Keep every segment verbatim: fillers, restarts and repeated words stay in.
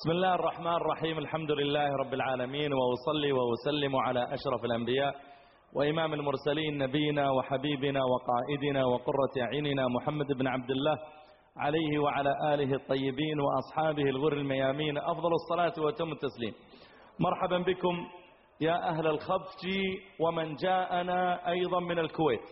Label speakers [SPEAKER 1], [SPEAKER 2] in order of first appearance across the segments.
[SPEAKER 1] بسم الله الرحمن الرحيم. الحمد لله رب العالمين، وأصلي وأسلم على أشرف الأنبياء وإمام المرسلين نبينا وحبيبنا وقائدنا وقرة أعيننا محمد بن عبد الله عليه وعلى آله الطيبين وأصحابه الغر الميامين أفضل الصلاة وتم التسليم. مرحبا بكم يا أهل الخفج ومن جاءنا أيضا من الكويت،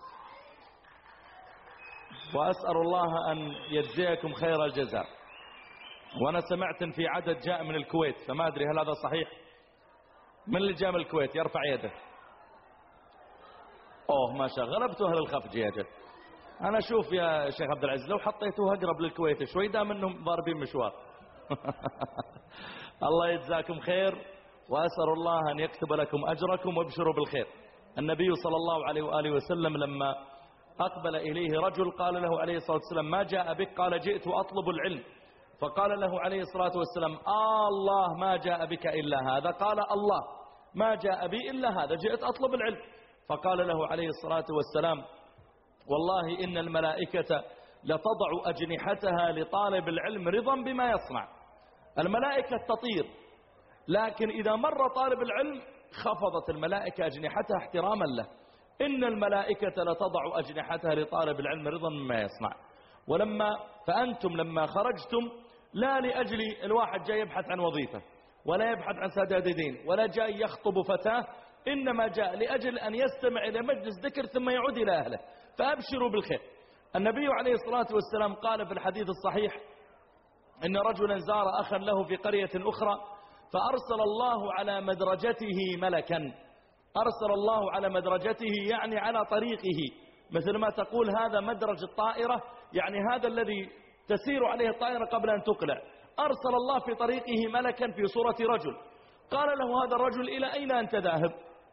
[SPEAKER 1] وأسأل الله أن يجزيكم خير الجزاء. وأنا سمعت في عدد جاء من الكويت، فما أدري هل هذا صحيح؟ من اللي جاء من الكويت يرفع يده. أوه ما شاء، غلبتوا أهل الخفج يا جد. أنا أشوف يا شيخ عبد العزيز لو حطيتوه أقرب للكويت شوي دام أنهم ضاربين مشوار. الله يجزاكم خير، وأسأل الله أن يكتب لكم أجركم وابشروا بالخير. النبي صلى الله عليه وآله وسلم لما أقبل إليه رجل قال له عليه الصلاة والسلام: ما جاء بك؟ قال: جئت أطلب العلم. فقال له عليه الصلاة والسلام: آه الله ما جاء بك إلا هذا. قال: الله ما جاء بي إلا هذا، جئت أطلب العلم. فقال له عليه الصلاة والسلام: والله إن الملائكة لتضع أجنحتها لطالب العلم رضا بما يصنع. الملائكة تطير، لكن إذا مر طالب العلم خفضت الملائكة أجنحتها احتراما له. إن الملائكة لتضع أجنحتها لطالب العلم رضا بما يصنع. ولما فأنتم لما خرجتم لا لأجل الواحد جاي يبحث عن وظيفة ولا يبحث عن سداد دين ولا جاي يخطب فتاة، إنما جاء لأجل أن يستمع إلى مجلس ذكر ثم يعود إلى أهله، فأبشروا بالخير. النبي عليه الصلاة والسلام قال في الحديث الصحيح إن رجلا زار أخا له في قرية أخرى فأرسل الله على مدرجته ملكا. أرسل الله على مدرجته يعني على طريقه، مثل ما تقول هذا مدرج الطائرة، يعني هذا الذي تسير عليه الطائرة قبل أن تقلع. أرسل الله في طريقه ملكا في صورة رجل. قال له هذا الرجل: إلى أين أنت ذاهب؟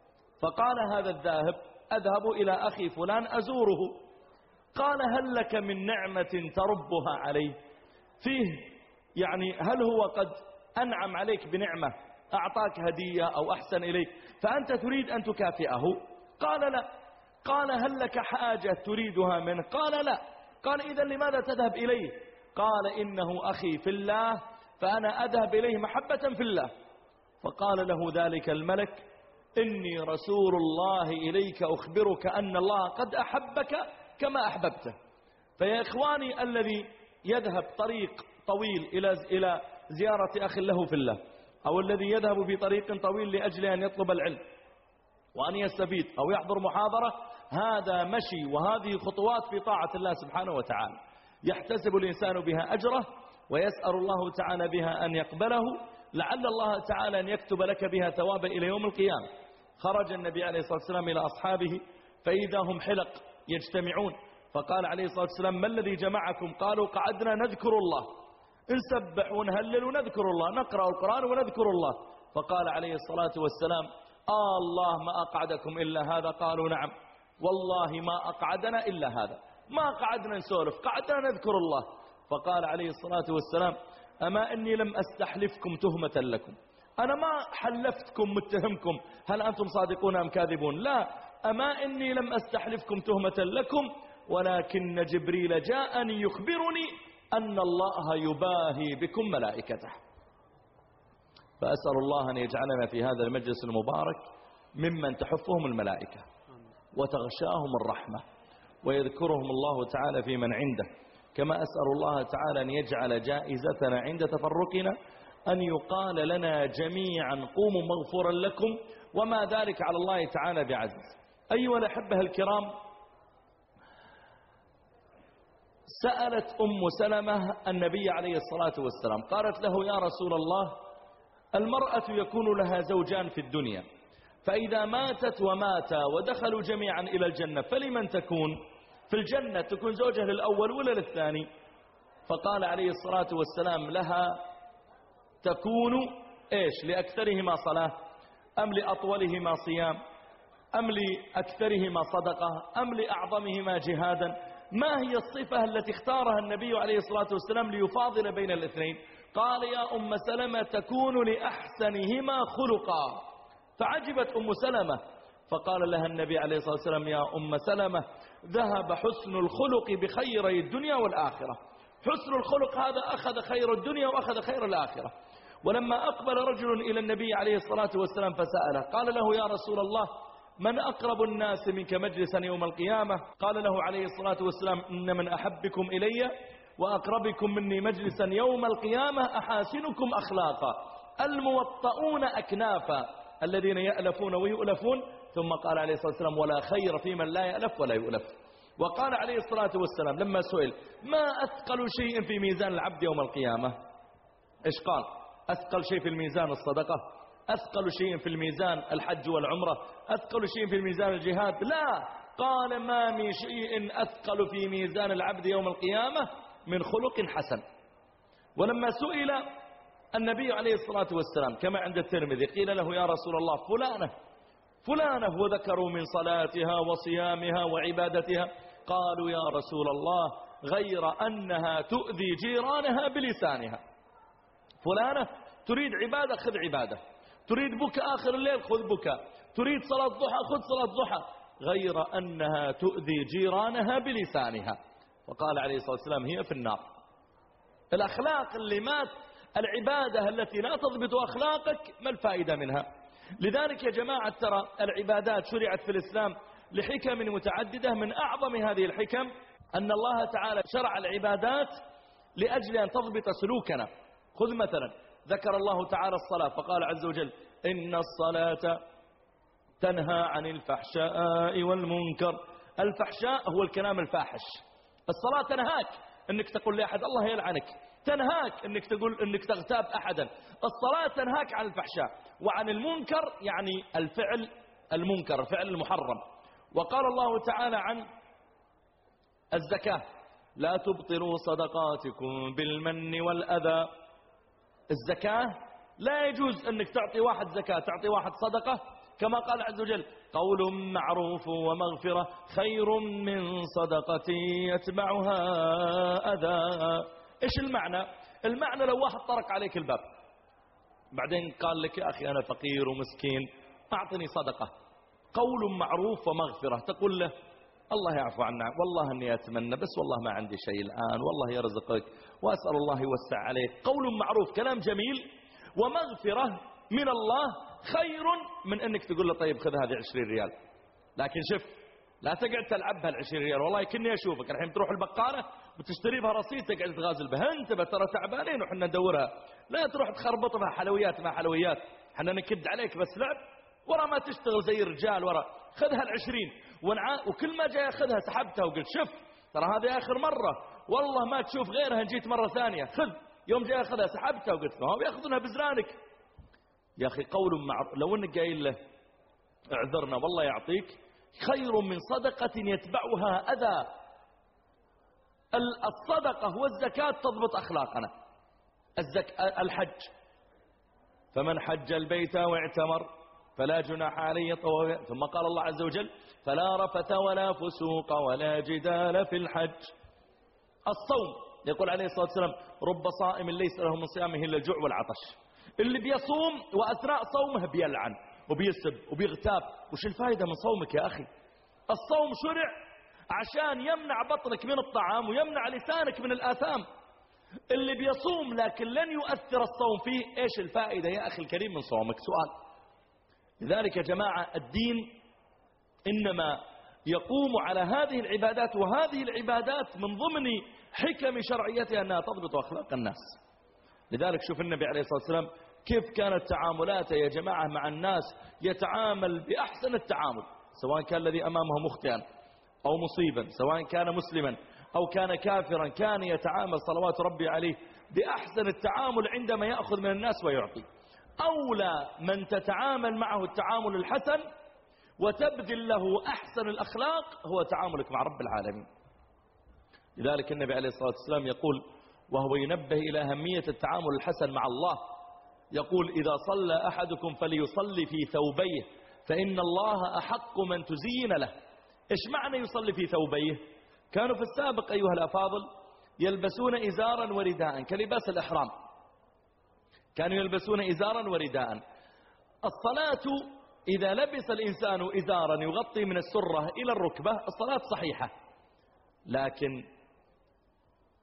[SPEAKER 1] فقال هذا الذاهب: أذهب إلى أخي فلان أزوره. قال: هل لك من نعمة تربها عليه؟ فيه يعني هل هو قد أنعم عليك بنعمة، أعطاك هدية أو أحسن إليك فأنت تريد أن تكافئه؟ قال: لا. قال: هل لك حاجة تريدها منه؟ قال: لا. قال: إذن لماذا تذهب إليه؟ قال: إنه أخي في الله فأنا أذهب إليه محبة في الله. فقال له ذلك الملك: إني رسول الله إليك أخبرك أن الله قد أحبك كما أحببته. فيا إخواني، الذي يذهب طريق طويل إلى إلى زيارة أخ له في الله، أو الذي يذهب بطريق طويل لأجل أن يطلب العلم وأن يستفيد أو يحضر محاضرة، هذا مشي وهذه خطوات في طاعة الله سبحانه وتعالى، يحتسب الإنسان بها أجره ويسأل الله تعالى بها أن يقبله، لعل الله تعالى أن يكتب لك بها ثوابا إلى يوم القيامة. خرج النبي عليه الصلاة والسلام إلى أصحابه فإذا هم حلق يجتمعون، فقال عليه الصلاة والسلام: ما الذي جمعكم؟ قالوا: قعدنا نذكر الله، نسبح ونهلل ونذكر الله، نقرأ القرآن ونذكر الله. فقال عليه الصلاة والسلام: آه الله ما أقعدكم إلا هذا؟ قالوا: نعم. والله ما أقعدنا إلا هذا، ما قعدنا نسولف، قعدنا نذكر الله. فقال عليه الصلاة والسلام: أما إني لم أستحلفكم تهمة لكم، أنا ما حلفتكم متهمكم هل أنتم صادقون أم كاذبون، لا، أما إني لم أستحلفكم تهمة لكم، ولكن جبريل جاءني يخبرني أن الله يباهي بكم ملائكته. فأسأل الله أن يجعلنا في هذا المجلس المبارك ممن تحفهم الملائكة وتغشاهم الرحمة ويذكرهم الله تعالى في من عنده. كما أسأل الله تعالى أن يجعل جائزتنا عند تفرقنا أن يقال لنا جميعا: قوموا مغفورا لكم، وما ذلك على الله تعالى بعزيز. أيها الأحبة الكرام، سألت أم سلمة النبي عليه الصلاة والسلام، قالت له: يا رسول الله، المرأة يكون لها زوجان في الدنيا، فإذا ماتت وماتا ودخلوا جميعا إلى الجنة فلمن تكون في الجنة؟ تكون زوجها للأول ولا للثاني؟ فقال عليه الصلاة والسلام لها: تكون إيش؟ لأكثرهما صلاة، أم لأطولهما صيام، أم لأكثرهما صدقة، أم لأعظمهما جهادا؟ ما هي الصفة التي اختارها النبي عليه الصلاة والسلام ليفاضل بين الاثنين؟ قال: يا أم سلمة، تكون لأحسنهما خلقا. فعجبت أم سلمة، فقال لها النبي عليه الصلاة والسلام: يا أم سلمة، ذهب حسن الخلق بخيري الدنيا والآخرة. حسن الخلق هذا أخذ خير الدنيا وأخذ خير الآخرة. ولما أقبل رجل إلى النبي عليه الصلاة والسلام فسأله قال له يا رسول الله من أقرب الناس منك مجلسا يوم القيامة؟ قال له عليه الصلاة والسلام إن من أحبكم إلي وأقربكم مني مجلسا يوم القيامة أحاسنكم أخلاقا الموطؤون أكنافا الذين يألفون ويؤلفون. ثم قال عليه الصلاة والسلام ولا خير في من لا يألف ولا يؤلف. وقال عليه الصلاة والسلام لما سئل ما أثقل شيء في ميزان العبد يوم القيامة؟ إيش قال؟ أثقل شيء في الميزان الصدقة، أثقل شيء في الميزان الحج والعمرة، أثقل شيء في الميزان الجهاد؟ لا، قال ما من شيء أثقل في ميزان العبد يوم القيامة من خلق حسن. ولما سئل النبي عليه الصلاة والسلام كما عند الترمذي قيل له يا رسول الله فلانة فلانة وذكروا من صلاتها وصيامها وعبادتها قالوا يا رسول الله غير أنها تؤذي جيرانها بلسانها. فلانة تريد عبادة خذ عبادة، تريد بكاء آخر الليل خذ بكاء، تريد صلاة ضحى خذ صلاة ضحى، غير أنها تؤذي جيرانها بلسانها. وقال عليه الصلاة والسلام هي في النار. الأخلاق اللي مات العبادة التي لا تضبط أخلاقك ما الفائدة منها؟ لذلك يا جماعة ترى العبادات شرعت في الإسلام لحكم متعددة. من أعظم هذه الحكم أن الله تعالى شرع العبادات لأجل أن تضبط سلوكنا. خذ مثلا ذكر الله تعالى الصلاة فقال عز وجل إن الصلاة تنهى عن الفحشاء والمنكر. الفحشاء هو الكلام الفاحش. الصلاة تنهاك أنك تقول لأحد الله يلعنك، تنهاك أنك تقول أنك تغتاب أحدا. الصلاة تنهاك عن الفحشاء وعن المنكر يعني الفعل المنكر الفعل المحرم. وقال الله تعالى عن الزكاة لا تبطلوا صدقاتكم بالمن والأذى. الزكاة لا يجوز أنك تعطي واحد زكاة تعطي واحد صدقة، كما قال عز وجل قول معروف ومغفرة خير من صدقة يتبعها أذى. إيش المعنى؟ المعنى لو واحد طرق عليك الباب بعدين قال لك يا أخي أنا فقير ومسكين أعطني صدقة، قول معروف ومغفرة تقول له الله يعفو عنا والله أني أتمنى بس والله ما عندي شيء الآن والله يرزقك وأسأل الله يوسع عليك. قول معروف كلام جميل ومغفرة من الله خير من أنك تقول له طيب خذ هذه عشرين ريال. لكن شف لا تقعد تلعبها العشرين ريال والله كني أشوفك الحين تروح البقالة وتشتري بها رصيد تقعد تغازل بها انت ترى تعبانين وحنا ندورها. لا تروح تخربط بها حلويات ما حلويات حنا نكد عليك بس لعب ورا ما تشتغل زي الرجال ورا. خذها العشرين ونع... وكل ما جاي أخذها سحبتها وقلت شف ترى هذه آخر مرة والله ما تشوف غيرها جيت مرة ثانية خذ. يوم جاي أخذها سحبتها وقلت ما هو بيأخذونها بزرانك. يا أخي قول معروف لو أنك قايل له اعذرنا والله يعطيك خير من صدقة يتبعها أذى. الصدقة والزكاة تضبط أخلاقنا. الزك... الحج فمن حج البيت واعتمر فلا جناح عليه طواف. ثم قال الله عز وجل فلا رفث ولا فسوق ولا جدال في الحج. الصوم يقول عليه الصلاة والسلام رب صائم ليس له من صيامه إلا الجوع والعطش. اللي بيصوم وأثناء صومه بيلعن وبيسب وبيغتاب. وش الفائدة من صومك يا أخي؟ الصوم شرع عشان يمنع بطنك من الطعام ويمنع لسانك من الآثام. اللي بيصوم لكن لن يؤثر الصوم فيه ايش الفائدة يا أخي الكريم من صومك؟ سؤال. لذلك يا جماعة الدين إنما يقوم على هذه العبادات وهذه العبادات من ضمن حكم شرعيتها أنها تضبط أخلاق الناس. لذلك شوف النبي عليه الصلاة والسلام كيف كانت تعاملاته يا جماعة مع الناس يتعامل بأحسن التعامل سواء كان الذي أمامه مخطئا أو مصيبا سواء كان مسلما أو كان كافرا كان يتعامل صلوات ربي عليه بأحسن التعامل عندما يأخذ من الناس ويعطي. أولى من تتعامل معه التعامل الحسن وتبذل له أحسن الأخلاق هو تعاملك مع رب العالمين. لذلك النبي عليه الصلاة والسلام يقول وهو ينبه إلى أهمية التعامل الحسن مع الله يقول إذا صلى أحدكم فليصلي في ثوبيه فإن الله أحق من تزين له. إيش معنى يصلي في ثوبيه؟ كانوا في السابق أيها الأفاضل يلبسون إزارا ورداء كلباس الإحرام، كانوا يلبسون إزارا ورداء. الصلاة إذا لبس الإنسان إزارا يغطي من السرة إلى الركبة الصلاة صحيحة، لكن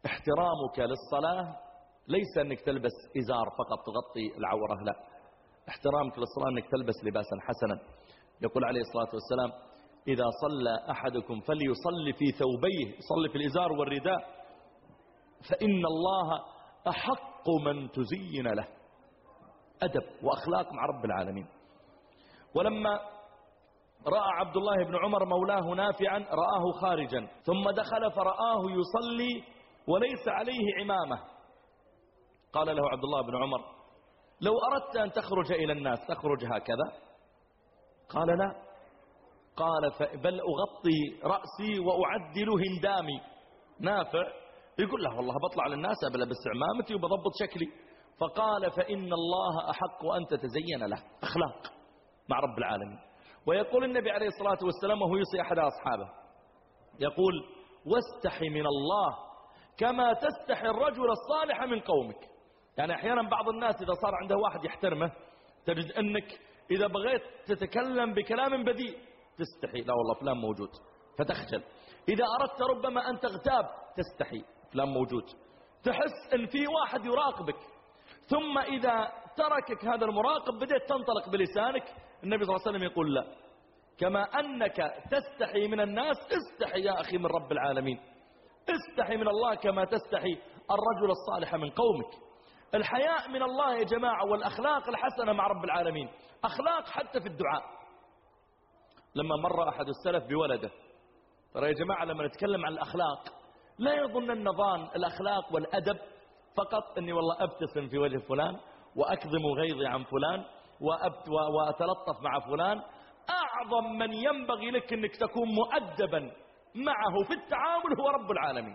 [SPEAKER 1] احترامك للصلاة ليس أنك تلبس إزار فقط تغطي العورة، لا، احترامك للصلاة أنك تلبس لباسا حسنا. يقول عليه الصلاة والسلام إذا صلى أحدكم فليصلي في ثوبيه، يصلي في الإزار والرداء، فإن الله أحق من تزين له. أدب وأخلاق مع رب العالمين. ولما رأى عبد الله بن عمر مولاه نافعا رآه خارجا ثم دخل فرآه يصلي وليس عليه عمامة، قال له عبد الله بن عمر لو أردت أن تخرج إلى الناس تخرج هكذا؟ قال لا، قال بل أغطي رأسي وأعدل هندامي. نافع يقول له والله بطلع للناس بلبس عمامتي وبضبط شكلي. فقال فإن الله أحق أن تتزين له. أخلاق مع رب العالمين. ويقول النبي عليه الصلاة والسلام وهو يوصي أحد أصحابه يقول واستحي من الله كما تستحي الرجل الصالح من قومك. يعني أحيانا بعض الناس إذا صار عنده واحد يحترمه تجد أنك إذا بغيت تتكلم بكلام بديء تستحي، لا والله فلان موجود فتخجل. إذا أردت ربما أن تغتاب تستحي، فلان موجود. تحس أن في واحد يراقبك، ثم إذا تركك هذا المراقب بدأت تنطلق بلسانك. النبي صلى الله عليه وسلم يقول لا، كما أنك تستحي من الناس استحي يا أخي من رب العالمين، استحي من الله كما تستحي الرجل الصالح من قومك. الحياء من الله يا جماعة والأخلاق الحسنة مع رب العالمين، أخلاق حتى في الدعاء. لما مر أحد السلف بولده، ترى يا جماعة لما نتكلم عن الأخلاق لا يظن النظام الأخلاق والأدب فقط أني والله أبتسم في وجه فلان وأكظم غيظي عن فلان وأتلطف مع فلان. أعظم من ينبغي لك أنك تكون مؤدبا معه في التعامل هو رب العالمين.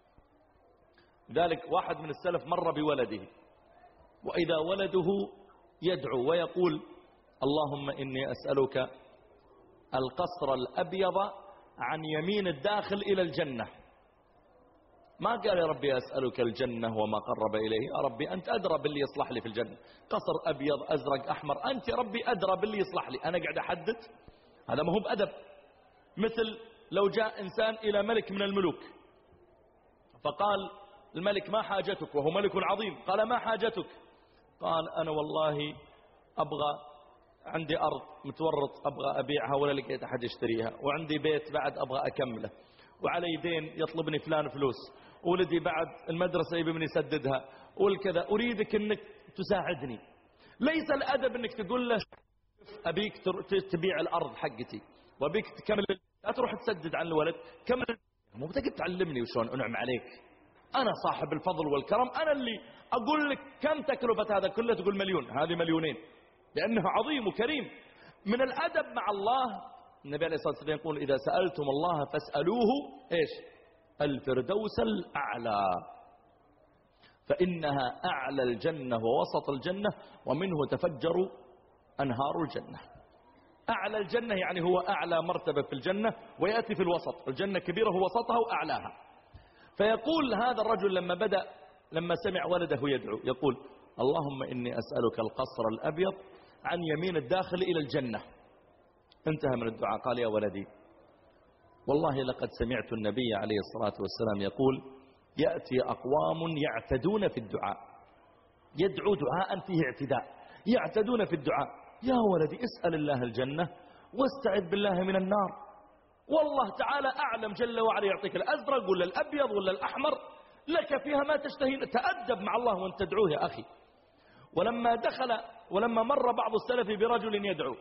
[SPEAKER 1] ذلك واحد من السلف مر بولده وإذا ولده يدعو ويقول اللهم إني أسألك القصر الأبيض عن يمين الداخل إلى الجنة. ما قال يا ربي أسألك الجنة وما قرب إليه، يا ربي أنت أدرى باللي يصلح لي في الجنة، قصر أبيض أزرق أحمر أنت يا ربي أدرى باللي يصلح لي، أنا قاعد أحدد؟ هذا ما هو بأدب. مثل لو جاء إنسان إلى ملك من الملوك فقال الملك ما حاجتك، وهو ملك عظيم، قال ما حاجتك؟ قال أنا والله أبغى عندي أرض متورط أبغى أبيعها ولا لقيت أحد يشتريها، وعندي بيت بعد أبغى أكمله، وعلي دين يطلبني فلان فلوس، ولدي بعد المدرسة يبي يسددها والكذا، أريدك أنك تساعدني. ليس الأدب أنك تقول له أبيك تبيع الأرض حقتي وأبيك تكمل، لا تروح تسدد عن الولد، كمل. مو بتقدر تعلمني وشون أنعم عليك، أنا صاحب الفضل والكرم، أنا اللي أقول لك كم تكلفة هذا كله تقول مليون، هذه مليونين، لأنه عظيم وكريم. من الأدب مع الله النبي عليه الصلاة والسلام يقول إذا سألتم الله فاسألوه إيش؟ الفردوس الأعلى، فإنها أعلى الجنة ووسط الجنة ومنه تفجر أنهار الجنة. أعلى الجنة يعني هو أعلى مرتبة في الجنة، ويأتي في الوسط، الجنة كبيرة هو وسطها وأعلاها. فيقول هذا الرجل لما بدأ لما سمع ولده يدعو يقول اللهم إني أسألك القصر الأبيض عن يمين الداخل إلى الجنة. انتهى من الدعاء قال يا ولدي والله لقد سمعت النبي عليه الصلاة والسلام يقول يأتي أقوام يعتدون في الدعاء، يدعو دعاء فيه اعتداء، يعتدون في الدعاء. يا ولدي اسأل الله الجنة واستعذ بالله من النار، والله تعالى أعلم جل وعلا يعطيك الأزرق ولا الأبيض ولا الأحمر، لك فيها ما تشتهي. تأدب مع الله وانت تدعوه يا أخي. ولما دخل ولما مر بعض السلف برجل يدعو،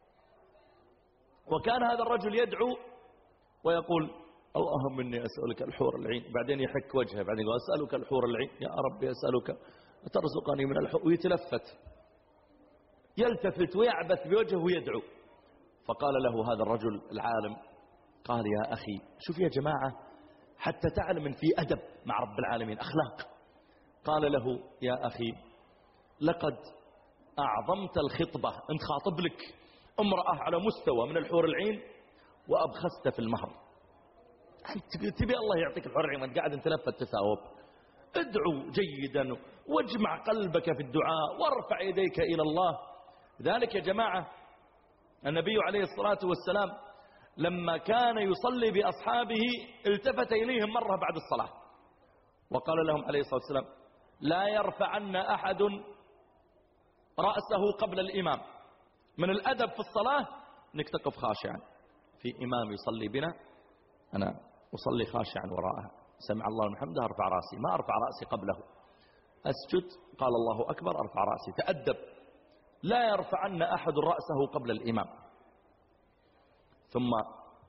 [SPEAKER 1] وكان هذا الرجل يدعو ويقول اللهم إني أسألك الحور العين، بعدين يحك وجهه، بعدين يقول أسألك الحور العين، يا ربي أسألك ترزقني من الحور، ويتلفت يلتفت ويعبث بوجهه ويدعو. فقال له هذا الرجل العالم قال يا أخي شوف يا جماعة حتى تعلم من في أدب مع رب العالمين أخلاق. قال له يا أخي لقد أعظمت الخطبة، أنت خاطب لك امرأة على مستوى من الحور العين وأبخست في المهر، تبي الله يعطيك الحور العين وانت قاعد انت لفت تساوب. ادعو جيدا واجمع قلبك في الدعاء وارفع يديك إلى الله. ذلك يا جماعة النبي عليه الصلاة والسلام لما كان يصلي بأصحابه التفت إليهم مرة بعد الصلاة وقال لهم عليه الصلاة والسلام لا يرفعن أحد رأسه قبل الإمام. من الأدب في الصلاة أنك تقف خاشعا، في إمام يصلي بنا أنا أصلي خاشعا وراءه، سمع الله من حمده أرفع رأسي، ما أرفع رأسي قبله، أسجد قال الله أكبر أرفع رأسي. تأدب. لا يرفعن أحد رأسه قبل الإمام. ثم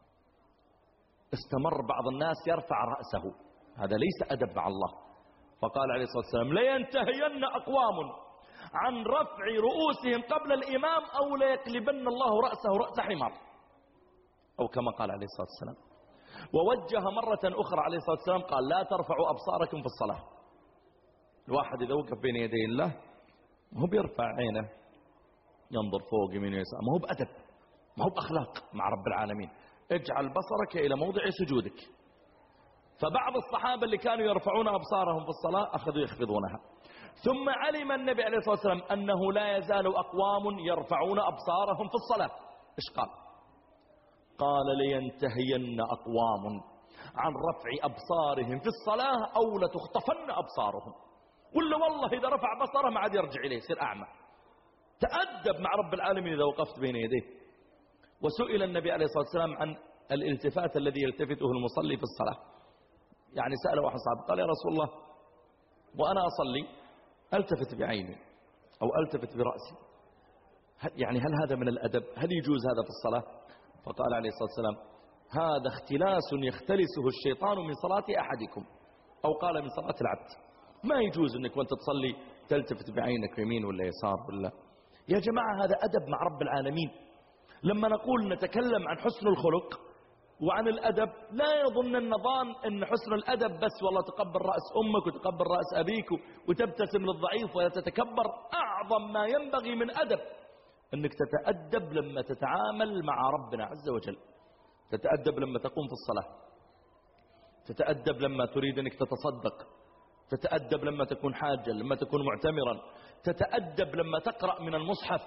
[SPEAKER 1] استمر بعض الناس يرفع رأسه، هذا ليس أدب مع الله. فقال عليه الصلاة والسلام لينتهين أقوام عن رفع رؤوسهم قبل الإمام أو ليقلبن الله رأسه رأس حمار، أو كما قال عليه الصلاة والسلام. ووجه مرة أخرى عليه الصلاة والسلام قال لا ترفعوا أبصاركم في الصلاة. الواحد إذا وقف بين يدي الله ما هو بيرفع عينه ينظر فوق يمين ويسار، ما هو بأدب، ما هو بأخلاق مع رب العالمين. اجعل بصرك إلى موضع سجودك. فبعض الصحابة اللي كانوا يرفعون أبصارهم في الصلاة أخذوا يخفضونها. ثم علم النبي عليه الصلاة والسلام أنه لا يزال أقوام يرفعون أبصارهم في الصلاة. إيش قال؟ قال لينتهين أقوام عن رفع أبصارهم في الصلاة أو لتخطفن أبصارهم، ولا والله إذا رفع بصره ما عاد يرجع إليه، يصير أعمى. تأدب مع رب العالمين إذا وقفت بين يديه. وسئل النبي عليه الصلاة والسلام عن الالتفات الذي يلتفته المصلي في الصلاة. يعني سأل واحد صاحب قال يا رسول الله وأنا أصلي ألتفت بعيني أو ألتفت برأسي، يعني هل هذا من الأدب؟ هل يجوز هذا في الصلاة؟ فقال عليه الصلاة والسلام هذا اختلاس يختلسه الشيطان من صلاة أحدكم، أو قال من صلاة العبد. ما يجوز أنك وانت تصلي تلتفت بعينك يمين ولا يسار ولا. يا جماعة هذا أدب مع رب العالمين. لما نقول نتكلم عن حسن الخلق وعن الأدب لا يظن النظام أن حسن الأدب بس والله تقبل رأس أمك وتقبل رأس أبيك وتبتسم للضعيف ولا تتكبر. أعظم ما ينبغي من أدب أنك تتأدب لما تتعامل مع ربنا عز وجل. تتأدب لما تقوم في الصلاة، تتأدب لما تريد أنك تتصدق، تتأدب لما تكون حاجا، لما تكون معتمرا، تتأدب لما تقرأ من المصحف.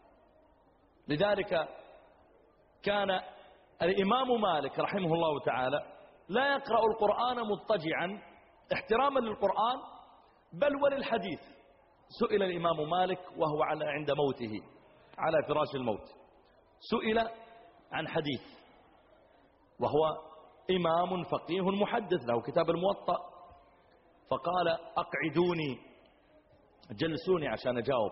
[SPEAKER 1] لذلك كان الإمام مالك رحمه الله تعالى لا يقرأ القرآن مضطجعا احتراما للقرآن بل وللحديث. سئل الإمام مالك وهو على عند موته على فراش الموت، سئل عن حديث وهو إمام فقيه محدث له كتاب الموطأ، فقال أقعدوني جلسوني عشان أجاوب.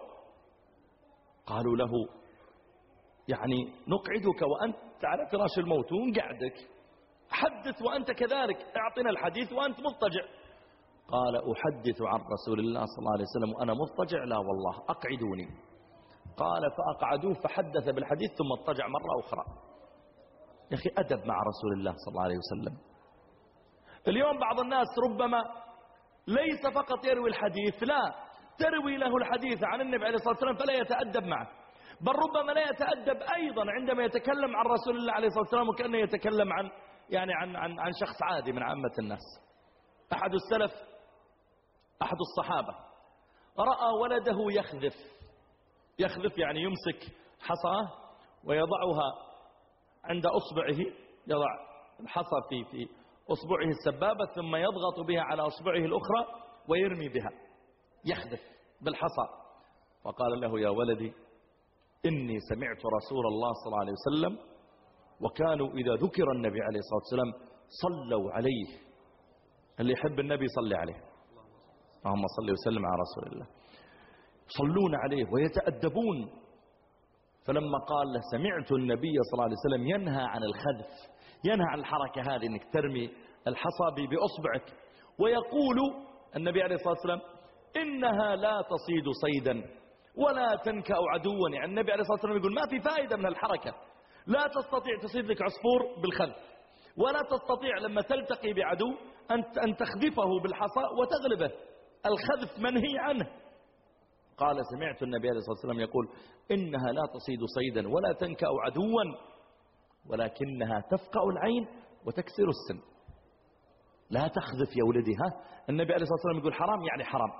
[SPEAKER 1] قالوا له يعني نقعدك وأنت على فراش الموت ونقعدك، حدث وأنت كذلك، اعطنا الحديث وأنت مضطجع. قال أحدث عن رسول الله صلى الله عليه وسلم وأنا مضطجع؟ لا والله أقعدوني. قال فأقعدوه فحدث بالحديث ثم اضطجع مرة أخرى. يا أخي أدب مع رسول الله صلى الله عليه وسلم. اليوم بعض الناس ربما ليس فقط يروي الحديث، لا تروي له الحديث عن النبي عليه الصلاة والسلام فلا يتأدب معه، بل ربما لا يتأدب أيضا عندما يتكلم عن رسول الله عليه الصلاة والسلام وكأنه يتكلم عن يعني عن عن عن شخص عادي من عامة الناس. أحد السلف أحد الصحابة رأى ولده يخذف يخذف يعني يمسك حصاه ويضعها عند أصبعه، يضع الحصى في في أصبعه السبابة ثم يضغط بها على أصبعه الأخرى ويرمي بها، يخذف بالحصى. فقال له يا ولدي إني سمعت رسول الله صلى الله عليه وسلم وكانوا إذا ذكر النبي عليه الصلاة والسلام صلوا عليه. اللي يحب النبي صلي عليه، اللهم صل وسلم على رسول الله. يصلون عليه ويتأدبون. فلما قال له سمعت النبي صلى الله عليه وسلم ينهى عن الخذف، ينهى عن الحركة هذه انك ترمي الحصى بأصبعك، ويقول النبي عليه الصلاة والسلام إنها لا تصيد صيدا ولا تنكأ عدوا. يعني النبي عليه الصلاة والسلام يقول ما في فائدة من الحركة، لا تستطيع تصيد لك عصفور بالخذف، ولا تستطيع لما تلتقي بعدو أن تخذفه بالحصى وتغلبه. الخذف منهي عنه. قال سمعت النبي عليه الصلاة والسلام يقول إنها لا تصيد صيدا ولا تنكأ عدوا ولكنها تفقع العين وتكسر السن. لا تخذف يا ولدي. ها النبي عليه الصلاة والسلام يقول حرام يعني حرام.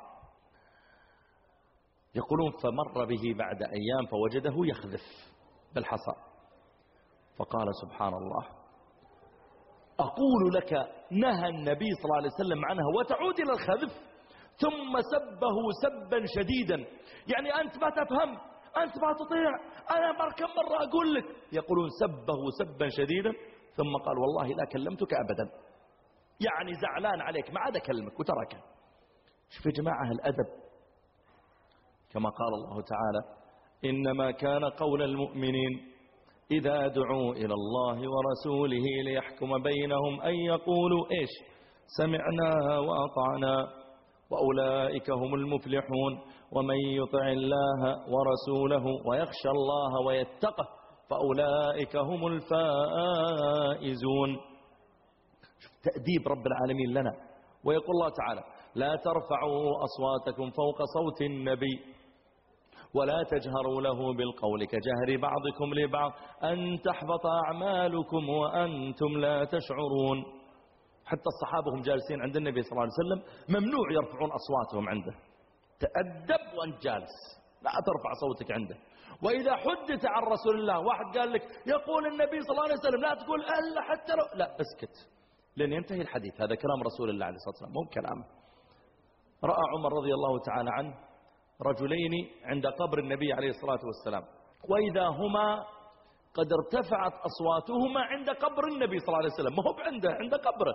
[SPEAKER 1] يقولون فمر به بعد أيام فوجده يخذف بالحصى، فقال سبحان الله أقول لك نهى النبي صلى الله عليه وسلم عنها وتعود إلى الخذف، ثم سبه سبا شديدا، يعني أنت ما تفهم، أنت ما تطيع، أنا كم مرة أقول لك، يقولون سبه سبا شديدا، ثم قال والله لا كلمتك أبدا، يعني زعلان عليك ما عاد أكلمك وتركه. شوف يا جماعة الأدب، كما قال الله تعالى إنما كان قول المؤمنين إذا دعوا إلى الله ورسوله ليحكم بينهم أن يقولوا إيش؟ سمعنا وأطعنا وأولئك هم المفلحون، ومن يطع الله ورسوله ويخشى الله ويتقه فأولئك هم الفائزون. تأديب رب العالمين لنا. ويقول الله تعالى لا ترفعوا أصواتكم فوق صوت النبي ولا تجهروا له بالقول كجهر بعضكم لبعض أن تحبط أعمالكم وأنتم لا تشعرون. حتى الصحابة هم جالسين عند النبي صلى الله عليه وسلم ممنوع يرفعون أصواتهم عنده، تأدب وأنت جالس لا ترفع صوتك عنده. وإذا حدث عن رسول الله واحد قال لك يقول النبي صلى الله عليه وسلم لا تقول ألا حتى لو، لا اسكت لن ينتهي الحديث، هذا كلام رسول الله عليه الصلاة والسلام مو كلامه. رأى عمر رضي الله تعالى عنه رجلين عند قبر النبي عليه الصلاة والسلام، وإذا هما قد ارتفعت أصواتهما عند قبر النبي صلى الله عليه وسلم، ما هو عنده عند قبره،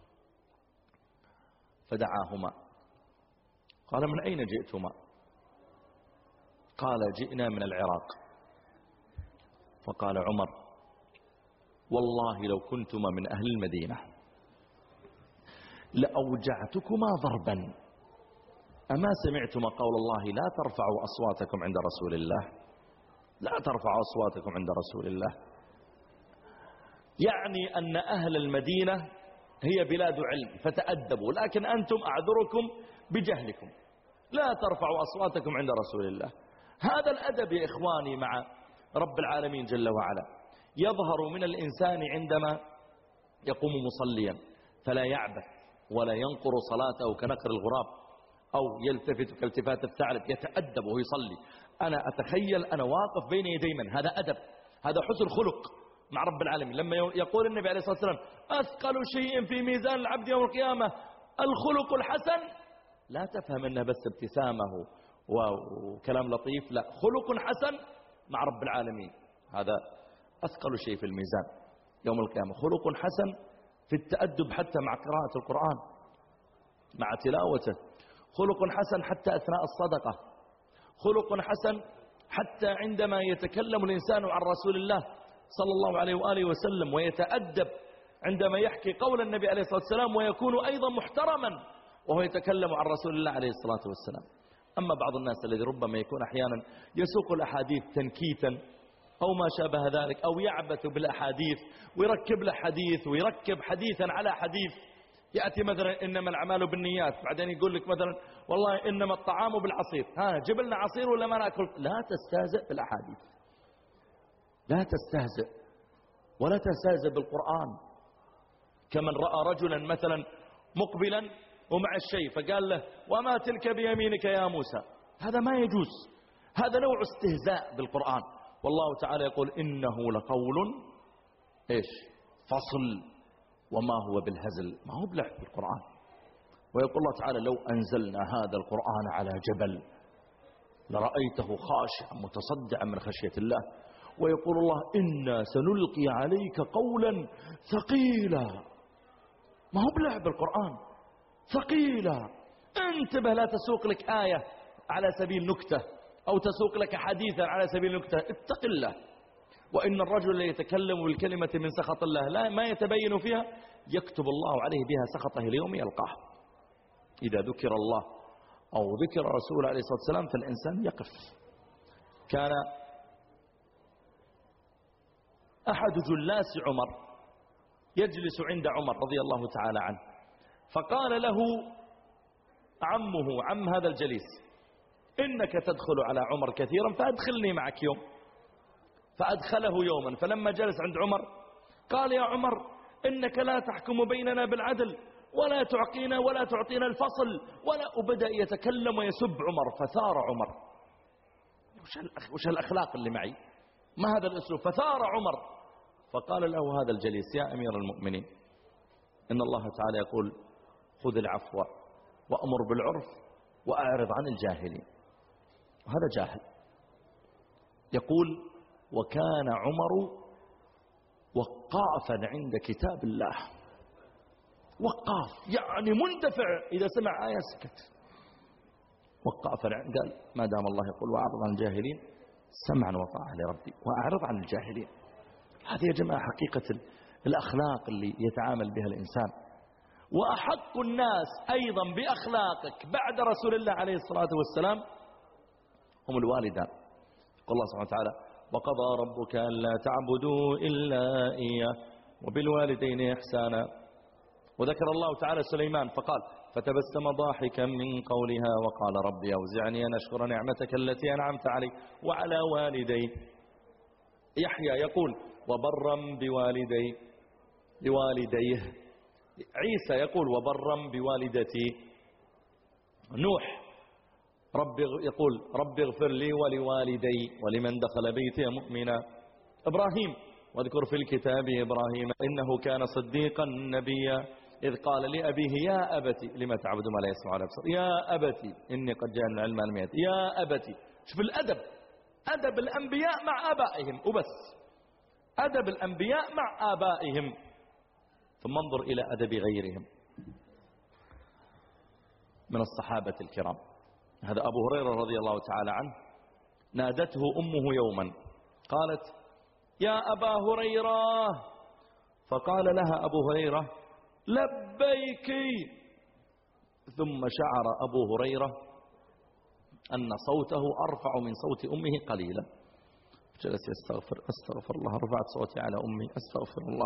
[SPEAKER 1] فدعاهما قال من أين جئتما؟ قال جئنا من العراق. فقال عمر والله لو كنتما من أهل المدينة لأوجعتكما ضربا، أما سمعتما قول الله لا ترفعوا أصواتكم عند رسول الله، لا ترفعوا أصواتكم عند رسول الله، يعني أن أهل المدينة هي بلاد علم فتأدبوا، لكن أنتم أعذركم بجهلكم، لا ترفعوا أصواتكم عند رسول الله. هذا الأدب يا إخواني مع رب العالمين جل وعلا يظهر من الإنسان عندما يقوم مصليا فلا يعبث ولا ينقر صلاته كنقر الغراب أو يلتفت كالتفات الثعلب، يتأدب وهو يصلي. أنا أتخيل أنا واقف بين يدي من، هذا أدب، هذا حسن خلق مع رب العالمين. لما يقول النبي عليه الصلاة والسلام أثقل شيء في ميزان العبد يوم القيامة الخلق الحسن، لا تفهم أنه بس ابتسامه وكلام لطيف، لا، خلق حسن مع رب العالمين هذا أثقل شيء في الميزان يوم القيامة، خلق حسن في التأدب حتى مع قراءة القرآن مع تلاوته، خلق حسن حتى أثناء الصدقة، خلق حسن حتى عندما يتكلم الإنسان عن رسول الله صلى الله عليه وآله وسلم ويتأدب عندما يحكي قول النبي عليه الصلاة والسلام ويكون أيضا محترما وهو يتكلم عن رسول الله عليه الصلاة والسلام. أما بعض الناس الذي ربما يكون أحيانا يسوق الأحاديث تنكيتا أو ما شابه ذلك، أو يعبث بالأحاديث ويركب له حديث ويركب حديثا على حديث، يأتي مثلا إنما الأعمال بالنيات، بعدين يقول لك مثلا والله إنما الطعام بالعصير، ها جيب لنا عصير ولا ما نأكل؟ لا تستهزئ بالأحاديث، لا تستهزئ ولا تستهزئ بالقرآن. كمن رأى رجلا مثلا مقبلا ومع الشيء فقال له وما تلك بيمينك يا موسى، هذا ما يجوز، هذا نوع استهزاء بالقرآن. والله تعالى يقول إنه لقول إيش فصل وما هو بالهزل، ما هو بلعب بالقرآن. ويقول الله تعالى لو أنزلنا هذا القرآن على جبل لرأيته خاشعا متصدعا من خشية الله. ويقول الله إنا سنلقي عليك قولا ثقيلا، ما هو بلعب بالقرآن، ثقيلا. انتبه لا تسوق لك آية على سبيل نكتة أو تسوق لك حديثا على سبيل نكتة، اتق الله. وإن الرجل اللي يتكلم بالكلمة من سخط الله لا ما يتبين فيها يكتب الله عليه بها سخطه اليوم يلقاه. إذا ذكر الله أو ذكر رسول عليه الصلاة والسلام فالإنسان يقف. كان أحد جلاس عمر يجلس عند عمر رضي الله تعالى عنه، فقال له عمه عم هذا الجليس إنك تدخل على عمر كثيرا فأدخلني معك يوم. فأدخله يوما، فلما جلس عند عمر قال يا عمر إنك لا تحكم بيننا بالعدل ولا تعقينا ولا تعطينا الفصل ولا. وبدأ يتكلم ويسب عمر، فثار عمر، وش الأخلاق اللي معي، ما هذا الأسلوب، فثار عمر. فقال له هذا الجليس يا أمير المؤمنين إن الله تعالى يقول خذ العفو وأمر بالعرف وأعرض عن الجاهلين، وهذا جاهل. يقول وكان عمر وقافا عند كتاب الله، وقاف يعني مندفع، إذا سمع آية سكت. وقافا قال ما دام الله يقول وأعرض عن الجاهلين سمعا وطاعة لربي وأعرض عن الجاهلين. هذه يا جماعة حقيقة الأخلاق اللي يتعامل بها الإنسان. وأحق الناس أيضا بأخلاقك بعد رسول الله عليه الصلاة والسلام هم الوالدان. يقول الله سبحانه وتعالى وقضى ربك ألا تعبدوا إلا إياه وبالوالدين إحسانا. وذكر الله تعالى سليمان فقال فتبسم ضاحكا من قولها وقال ربي أوزعني أن أشكر نعمتك التي أنعمت علي وعلى والدي. يحيى يقول وبرا بوالدي بوالديه. عيسى يقول وبرا بوالدتي. نوح رب يقول رب اغفر لي ولوالدي ولمن دخل بيتي مؤمنا. إبراهيم واذكر في الكتاب إبراهيم إنه كان صديقا نبيا إذ قال لأبيه يا أبتي لما تعبد ما لا يسمع ولا يبصر يا أبتي إني قد جاءني العلم عن المئات يا أبتي. شوف الأدب، أدب الأنبياء مع آبائهم وبس، أدب الأنبياء مع آبائهم. ثم انظر إلى أدب غيرهم من الصحابة الكرام. هذا أبو هريرة رضي الله تعالى عنه نادته أمه يوما قالت يا أبا هريرة، فقال لها أبو هريرة لبيك. ثم شعر أبو هريرة أن صوته أرفع من صوت أمه قليلا، جلس يستغفر أستغفر الله رفعت صوتي على أمي أستغفر الله.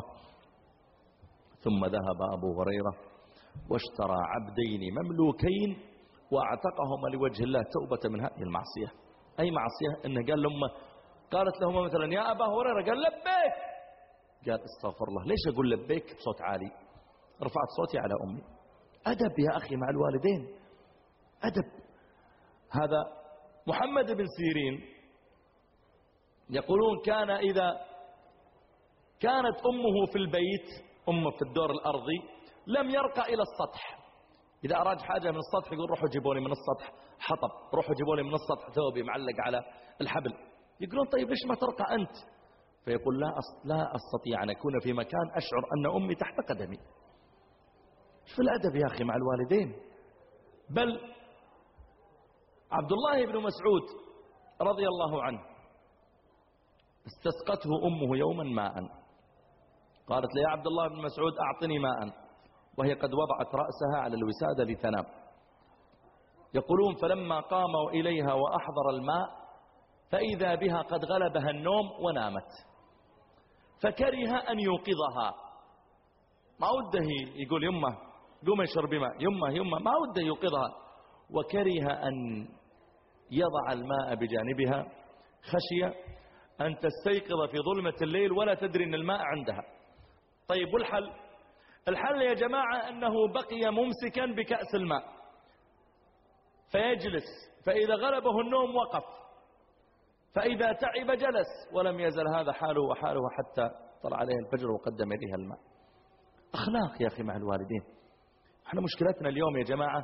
[SPEAKER 1] ثم ذهب أبو هريرة واشترى عبدين مملوكين واعتقهما لوجه الله توبة من هذه المعصية. أي معصية؟ إنه قال لهم قالت لهما مثلا يا أبا هريرة قال لبيك، قال استغفر الله. ليش أقول لبيك بصوت عالي؟ رفعت صوتي على أمي. أدب يا أخي مع الوالدين، أدب. هذا محمد بن سيرين يقولون كان إذا كانت أمه في البيت، أمه في الدور الأرضي، لم يرقى إلى السطح. إذا أراد حاجة من السطح يقول روحوا جيبوا لي من السطح حطب، روحوا جيبوا لي من السطح ثوبي معلق على الحبل. يقولون طيب ليش ما ترقى أنت؟ فيقول لا لا أستطيع أن أكون في مكان أشعر أن أمي تحت قدمي. شوف الأدب يا أخي مع الوالدين. بل عبد الله بن مسعود رضي الله عنه استسقته أمه يوما ماء، قالت له يا عبد الله بن مسعود أعطني ماء، وهي قد وضعت رأسها على الوسادة لتنام. يقولون فلما قاموا إليها وأحضر الماء فإذا بها قد غلبها النوم ونامت، فكره أن يوقظها. ما وده يقول يمه قوم اشرب ماء، يمه يمه ما وده يوقظها، وكره أن يضع الماء بجانبها خشية أن تستيقظ في ظلمة الليل ولا تدري أن الماء عندها. طيب والحل؟ الحل يا جماعة أنه بقي ممسكا بكأس الماء فيجلس، فإذا غلبه النوم وقف، فإذا تعب جلس، ولم يزل هذا حاله وحاله حتى طلع عليه الفجر وقدم إليها الماء. أخلاق يا أخي مع الوالدين. احنا مشكلتنا اليوم يا جماعة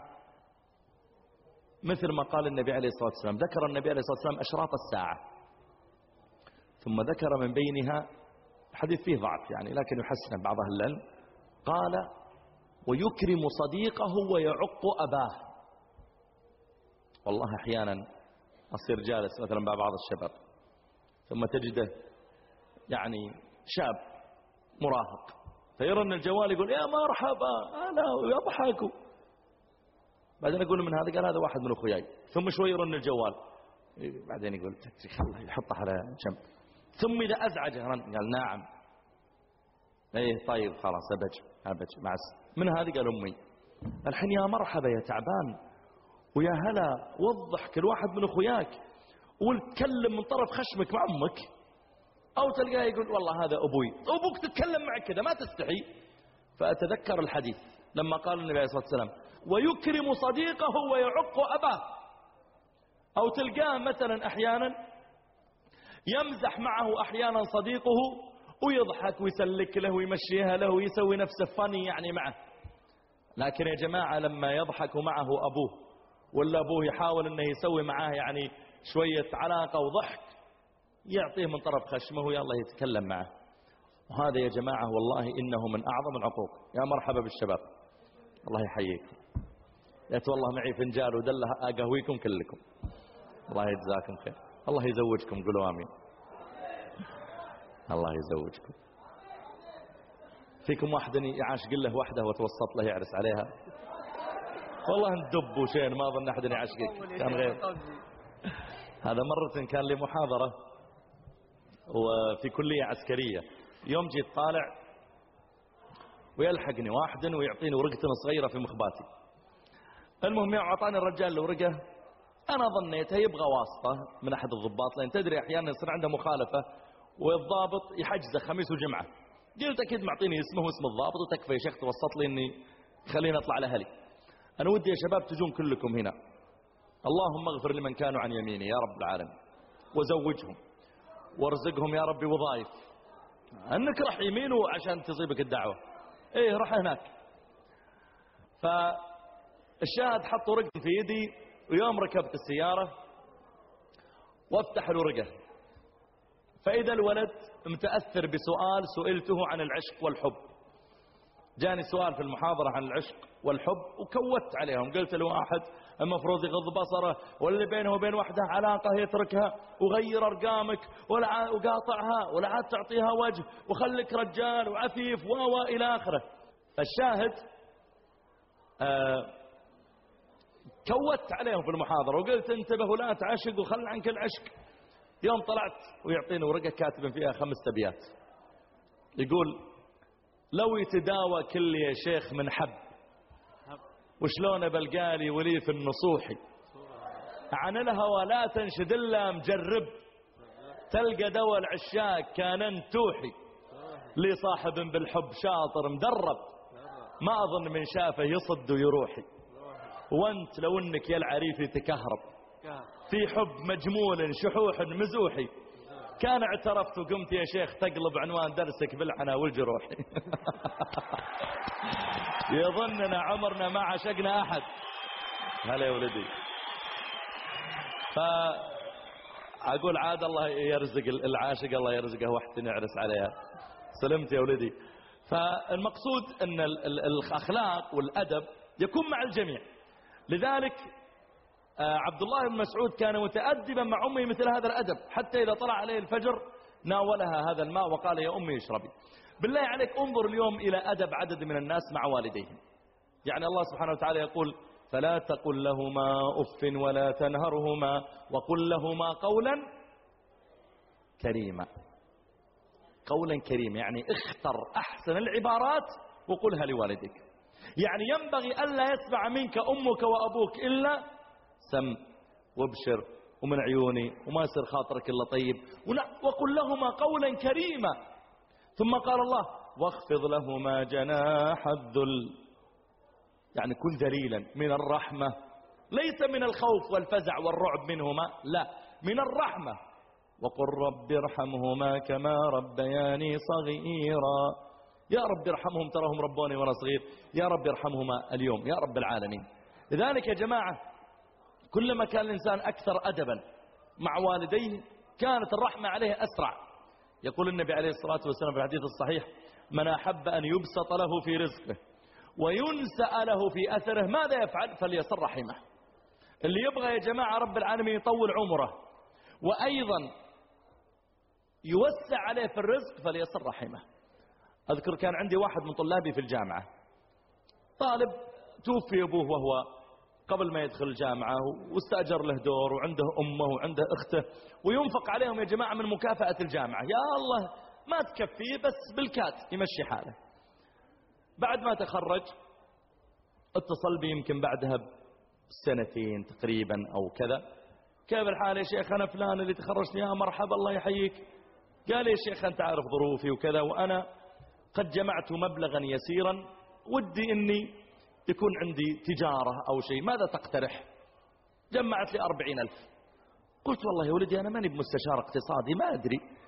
[SPEAKER 1] مثل ما قال النبي عليه الصلاة والسلام، ذكر النبي عليه الصلاة والسلام أشراط الساعة، ثم ذكر من بينها حديث فيه ضعف يعني لكن يحسن بعض أهل العلم، قال ويكرم صديقه ويعق أباه. والله أحيانا أصير جالس مثلا مع بعض الشباب ثم تجده يعني شاب مراهق فيرن الجوال يقول يا مرحبا أنا ويضحك، بعدين أقول من هذا؟ قال هذا واحد من أخوياي. ثم شوي يرن الجوال بعدين يقول الله يحطه على جنب. ثم إذا أزعجه رن قال نعم ايه طيب خلاص أبج أبج مع من هذه؟ قال أمي. الحين يا مرحبا يا تعبان ويا هلا وضح كل واحد من أخوياك وتكلم من طرف خشمك مع أمك، أو تلقاه يقول والله هذا أبوي. أبوك تتكلم معك كذا ما تستحي. فأتذكر الحديث لما قال النبي عليه الصلاة والسلام ويكرم صديقه ويعق أباه. أو تلقاه مثلا أحيانا يمزح معه أحيانا صديقه ويضحك ويسلك له ويمشيها له ويسوي نفسه فني يعني معه. لكن يا جماعة لما يضحك معه أبوه ولا أبوه يحاول أنه يسوي معاه يعني شوية علاقة وضحك، يعطيه من طرف خشمه ويلا يتكلم معه. وهذا يا جماعة والله إنه من أعظم العقوق. يا مرحبا بالشباب، الله يحييكم. يا والله معي فنجال ودله أقهويكم كلكم، الله يجزاكم خير. الله يزوجكم، قولوا آمين. الله يزوجكم. فيكم واحد يعاشق له واحدة وتوسط له يعرس عليها؟ والله ندب وشين، ما ظن أحد يعاشقك، كان غير. هذا مرة كان لي محاضرة وفي كلية عسكرية، يوم جيت طالع ويلحقني واحد ويعطيني ورقة صغيرة في مخباتي. المهم أعطاني الرجال الورقة، أنا ظنيتها يبغى واسطة من أحد الضباط، لأن تدري أحيانا يصير عنده مخالفة والضابط يحجزه خميس وجمعة. قلت أكيد معطيني اسمه واسم الضابط وتكفى يا شيخ توسط لي إني خليني أطلع لأهلي. أنا ودي يا شباب تجون كلكم هنا، اللهم اغفر لمن كانوا عن يميني يا رب العالمين، وزوجهم وارزقهم يا ربي وظائف. أنك رح يمينه عشان تصيبك الدعوة، إيه رح هناك. فالشاهد حطوا رقم في يدي، ويوم ركبت السيارة وافتح الورقة فإذا الولد متأثر بسؤال سئلته عن العشق والحب. جاني سؤال في المحاضرة عن العشق والحب وكوت عليهم، قلت لواحد المفروض يغض بصره، واللي بينه وبين واحدة علاقة يتركها، وغير أرقامك وقاطعها ولا عاد تعطيها وجه، وخلك رجال وعفيف و إلى آخره. فالشاهد آه كوت عليهم في المحاضرة وقلت انتبهوا لا تعشق وخل عنك العشق. يوم طلعت ويعطيني ورقة كاتب فيها خمس أبيات، يقول لو يتداوى كل يا شيخ من حب، وشلون بلقالي ولي في النصوحي، عن الهوى لا تنشد إلا مجرب، تلقى دوا العشاق كان توحي، لي صاحب بالحب شاطر مدرب، ما أظن من شافه يصد ويروحي، وانت لو انك يا العريفي تكهرب في حب مجمول شحوح مزوحي، كان اعترفت وقمت يا شيخ تقلب عنوان درسك بالعنى والجروح. يظننا عمرنا ما عشقنا أحد. هلا يا ولدي. فأقول عاد الله يرزق العاشق، الله يرزقه واحد يعرس عليها. سلمت يا ولدي. فالمقصود أن الأخلاق والأدب يكون مع الجميع. لذلك عبد الله بن مسعود كان متأدبا مع أمه مثل هذا الأدب، حتى إذا طلع عليه الفجر ناولها هذا الماء وقال يا أمي اشربي. بالله عليك انظر اليوم إلى أدب عدد من الناس مع والديهم. يعني الله سبحانه وتعالى يقول فلا تقل لهما أف ولا تنهرهما وقل لهما قولا كريما. قولا كريما يعني اختر أحسن العبارات وقلها لوالدك. يعني ينبغي ألا يسمع منك أمك وأبوك إلا سم وابشر ومن عيوني وما يصير خاطرك إلا طيب، وقل لهما قولا كريما. ثم قال الله واخفض لهما جناح الذل، يعني كن ذليلا من الرحمة، ليس من الخوف والفزع والرعب منهما، لا من الرحمة. وقل رب ارحمهما كما ربياني صغيرا. يا رب ارحمهم تراهم ربوني وانا صغير، يا رب ارحمهما اليوم يا رب العالمين. لذلك يا جماعة كلما كان الإنسان أكثر أدبا مع والديه كانت الرحمة عليه أسرع. يقول النبي عليه الصلاة والسلام في الحديث الصحيح من أحب أن يبسط له في رزقه وينسأ له في أثره ماذا يفعل؟ فليصل رحمه. اللي يبغى يا جماعة رب العالمين يطول عمره وأيضا يوسع عليه في الرزق فليصل رحمه. أذكر كان عندي واحد من طلابي في الجامعة، طالب توفي أبوه وهو قبل ما يدخل الجامعة، واستأجر له دور وعنده أمه وعنده أخته، وينفق عليهم يا جماعة من مكافأة الجامعة. يا الله ما تكفيه بس بالكات يمشي حاله. بعد ما تخرج اتصل بي يمكن بعدها بسنتين تقريبا أو كذا، كيف الحال يا شيخ أنا فلان اللي تخرجت، يا مرحبا الله يحييك. قال يا شيخ أنت عارف ظروفي وكذا، وأنا قد جمعت مبلغا يسيرا ودي إني يكون عندي تجارة أو شيء، ماذا تقترح؟ جمعت لي أربعين ألف. قلت والله يا ولدي أنا ماني بمستشار اقتصادي ما أدري،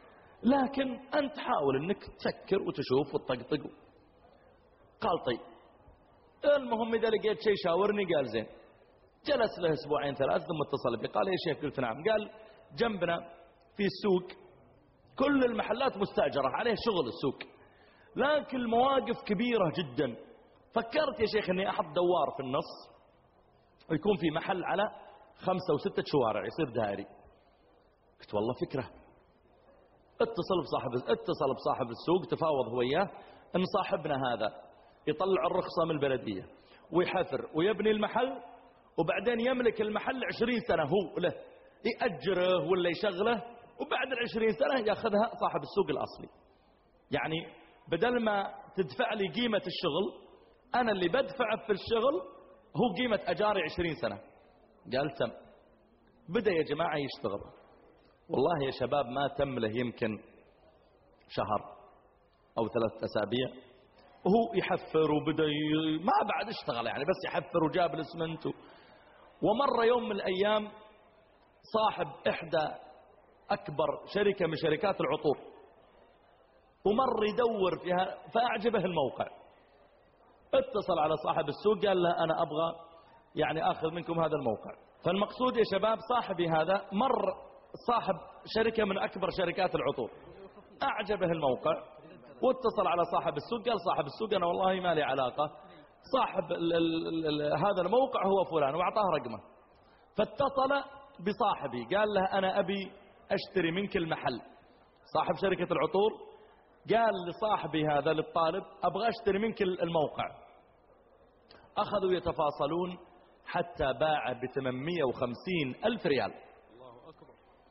[SPEAKER 1] لكن أنت حاول أنك تفكر وتشوف وتطقطق. قال طيب. المهم إذا لقيت شيء شاورني. قال زين. جلس له أسبوعين ثلاث ثم اتصل بي قال يا شيخ. قلت نعم. قال جنبنا في السوق كل المحلات مستأجرة عليه شغل السوق، لكن المواقف كبيرة جدا. فكرت يا شيخ أني أحط دوار في النص ويكون في محل على خمسة وستة شوارع يصير دائري. قلت والله فكرة. اتصل بصاحب اتصل بصاحب السوق تفاوض هو وياه ان صاحبنا هذا يطلع الرخصة من البلدية ويحفر ويبني المحل، وبعدين يملك المحل عشرين سنة هو له، يأجره ولا يشغله، وبعد العشرين سنة ياخذها صاحب السوق الأصلي. يعني بدل ما تدفع لي قيمة الشغل أنا اللي بدفع في الشغل هو قيمة أجاري عشرين سنة. قال تم. بدأ يا جماعة يشتغل. والله يا شباب ما تم له يمكن شهر أو ثلاثة أسابيع وهو يحفر وبدأ ي... ما بعد اشتغل يعني بس يحفر وجاب الاسمنت. ومر يوم من الأيام صاحب إحدى أكبر شركة من شركات العطور ومر يدور فيها فأعجبه الموقع. اتصل على صاحب السوق قال له أنا أبغى يعني أخذ منكم هذا الموقع. فالمقصود يا شباب صاحبي هذا مر صاحب شركة من أكبر شركات العطور أعجبه الموقع واتصل على صاحب السوق. قال صاحب السوق أنا والله ما لي علاقة، صاحب ال ال ال هذا الموقع هو فلان، وأعطاه رقمه. فاتصل بصاحبي قال له أنا أبي أشتري منك المحل. صاحب شركة العطور قال لصاحبي هذا للطالب أبغى أشتري منك الموقع. أخذوا يتفاصلون حتى باع بثمانمائة وخمسين ألف ريال. الله أكبر.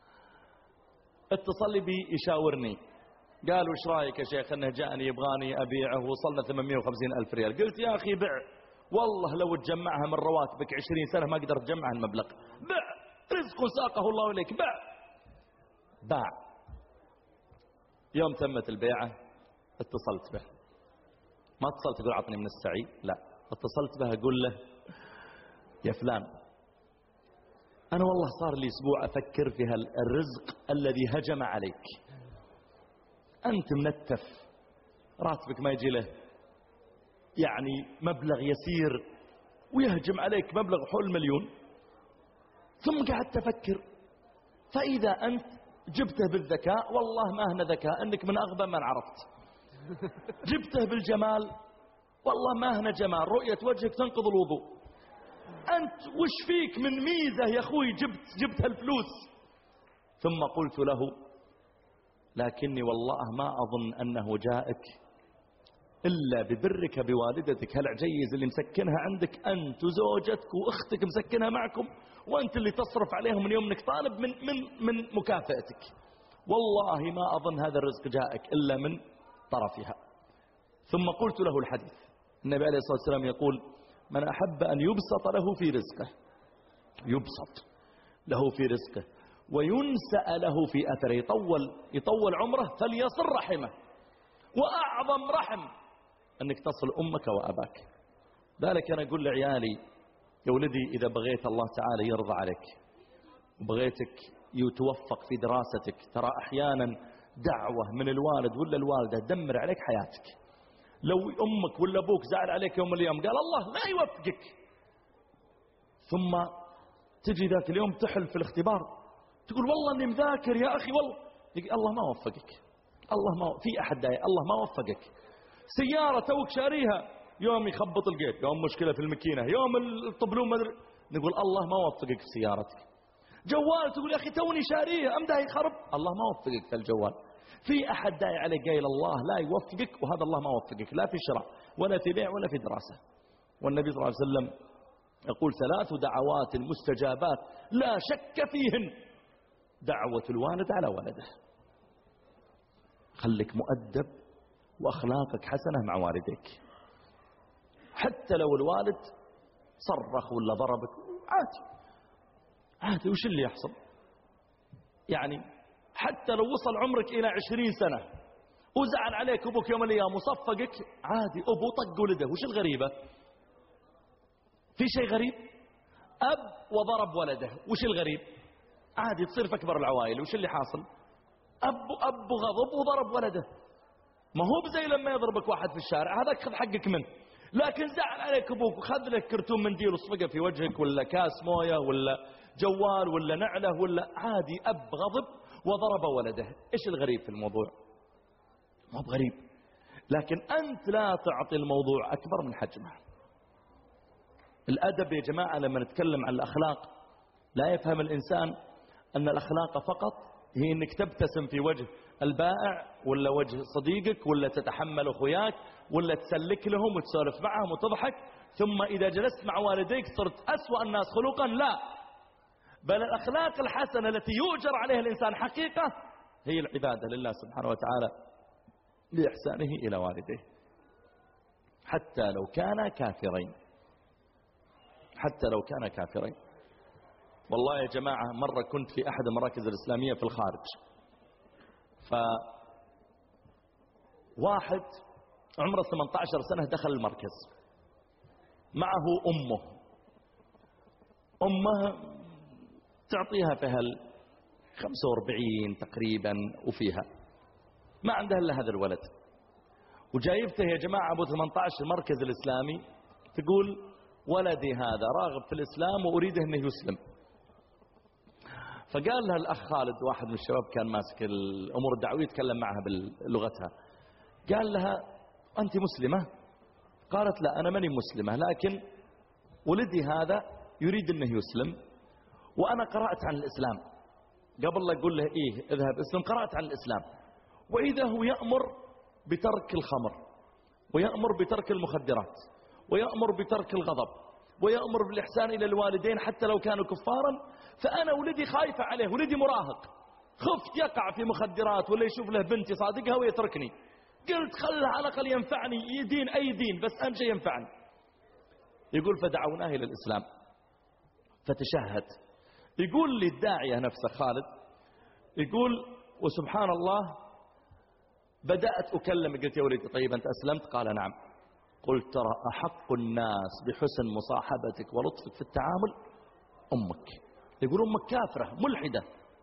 [SPEAKER 1] اتصل بي يشاورني قال وش رايك يا شيخ انه جاءني يبغاني أبيعه وصلنا ثمانمائة وخمسين ألف ريال. قلت يا أخي بع، والله لو تجمعها من رواتبك عشرين سنة ما قدرت تجمع المبلغ. بع، رزق ساقه الله إليك، بع. باع. يوم تمت البيعة اتصلت به، ما اتصلت أقول عطني من السعي، لا اتصلت به أقول له يا فلان أنا والله صار لي أسبوع أفكر في الرزق الذي هجم عليك. أنت منتف راتبك ما يجي له يعني مبلغ يسير ويهجم عليك مبلغ حول مليون، ثم قعدت أفكر فإذا أنت جبته بالذكاء والله ما هنا ذكاء أنك من أغبى من عرفت، جبته بالجمال والله ما هنا جمال رؤية وجهك تنقض الوضوء، أنت وش فيك من ميزة يا أخوي جبت جبت هالفلوس. ثم قلت له لكني والله ما أظن أنه جاءك إلا ببرك بوالدتك هالعجيز اللي مسكنها عندك أنت وزوجتك وأختك مسكنها معكم، وأنت اللي تصرف عليهم من يوم انك طالب من, من, من مكافأتك. والله ما أظن هذا الرزق جاءك إلا من طرفها. ثم قلت له الحديث، النبي عليه الصلاة والسلام يقول من أحب أن يبسط له في رزقه يبسط له في رزقه وينسأ له في أثره، يطول, يطول عمره فليصل رحمه. وأعظم رحم أنك تصل أمك وأباك. ذلك أنا أقول لعيالي يا ولدي إذا بغيت الله تعالى يرضى عليك وبغيتك يتوفق في دراستك، ترى أحيانا دعوة من الوالد ولا الوالدة دمر عليك حياتك. لو أمك ولا أبوك زعل عليك يوم اليوم قال الله لا يوفقك، ثم تجي ذاك اليوم تحل في الاختبار تقول والله أني مذاكر يا أخي والله، الله ما وفقك، الله ما في أحد داعي الله ما وفقك. سيارة توك شاريها يوم يخبط القيد، يوم مشكلة في الماكينة، يوم الطبلون مدري، نقول الله ما وفقك في سيارتك. جوال تقول يا أخي توني شاريه أمده يخرب، الله ما وفقك في الجوال. في أحد داعي عليك قايل الله لا يوفقك، وهذا الله ما وفقك لا في شراء ولا في بيع ولا في دراسة. والنبي صلى الله عليه وسلم يقول ثلاث دعوات مستجابات لا شك فيهن، دعوة الوالد على ولده. خليك مؤدب وأخلاقك حسنة مع والديك، حتى لو الوالد صرخ ولا ضربك عادي عادي، وش اللي يحصل يعني؟ حتى لو وصل عمرك إلى عشرين سنة وزعل عليك أبوك يوم الأيام وصفقك عادي، أبو طق ولده، وش الغريبة؟ في شيء غريب؟ أب وضرب ولده، وش الغريب؟ عادي تصير في أكبر العوائل، وش اللي حاصل؟ أب أب غضب وضرب ولده، ما هو بزي لما يضربك واحد في الشارع هذاك خذ حقك منه، لكن زعل عليك أبوك وخذ لك كرتون منديل وصفقه في وجهك ولا كاس موية ولا جوال ولا نعله ولا عادي، أب غضب وضرب ولده. إيش الغريب في الموضوع؟ ما هو غريب، لكن أنت لا تعطي الموضوع أكبر من حجمه. الأدب يا جماعة لما نتكلم عن الأخلاق لا يفهم الإنسان أن الأخلاق فقط هي أنك تبتسم في وجه البائع ولا وجه صديقك ولا تتحمل أخوياك ولا تسلك لهم وتسولف معهم وتضحك، ثم إذا جلست مع والديك صرت أسوأ الناس خلقا. لا، بل الأخلاق الحسنة التي يؤجر عليها الإنسان حقيقة هي العبادة لله سبحانه وتعالى بإحسانه إلى والديه حتى لو كان كافرين، حتى لو كان كافرين. والله يا جماعة مرة كنت في أحد المراكز الإسلامية في الخارج، فواحد عمره ثمانية عشر سنة دخل المركز معه أمه، أمه تعطيها في هال خمسة وأربعين تقريبا وفيها، ما عندها إلا هذا الولد، وجايبته يا جماعة أبو ثمانية عشر المركز الإسلامي، تقول ولدي هذا راغب في الإسلام وأريده أنه يسلم. فقال لها الأخ خالد واحد من الشباب كان ماسك الأمور الدعوية يتكلم معها بلغتها، قال لها أنت مسلمة؟ قالت لا أنا ماني مسلمة، لكن ولدي هذا يريد أنه يسلم وأنا قرأت عن الإسلام. قبل لا يقول له إيه اذهب اسلم، قرأت عن الإسلام، وإذا هو يأمر بترك الخمر ويأمر بترك المخدرات ويأمر بترك الغضب ويأمر بالإحسان إلى الوالدين حتى لو كانوا كفارا. فأنا ولدي خايفة عليه، ولدي مراهق، خفت يقع في مخدرات ولا يشوف له بنتي صادقها ويتركني. قلت خلها على الأقل ينفعني، يدين أي دين بس أهم شيء ينفعني. يقول فدعوناه إلى الإسلام فتشهد. يقول لي الداعية نفسه خالد، يقول وسبحان الله بدأت أكلم، قلت يا ولدي طيب أنت أسلمت؟ قال نعم. قلت ترى أحق الناس بحسن مصاحبتك ولطفك في التعامل أمك. يقول أمك كافرة ملحدة.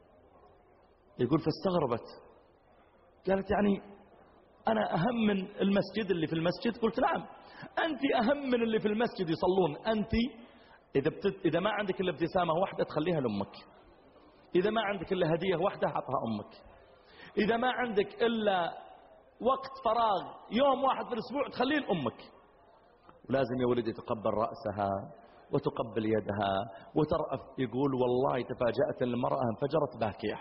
[SPEAKER 1] يقول فاستغربت، قالت يعني أنا أهم من المسجد اللي في المسجد؟ قلت نعم أنت أهم من اللي في المسجد يصلون. أنت إذا, بتت... إذا ما عندك إلا ابتسامة واحدة تخليها لأمك، إذا ما عندك إلا هدية واحدة عطها أمك، إذا ما عندك إلا وقت فراغ يوم واحد في الأسبوع تخليه لأمك. ولازم يا ولدي تقبل رأسها وتقبل يدها وترأف. يقول والله تفاجأت المرأة انفجرت باكية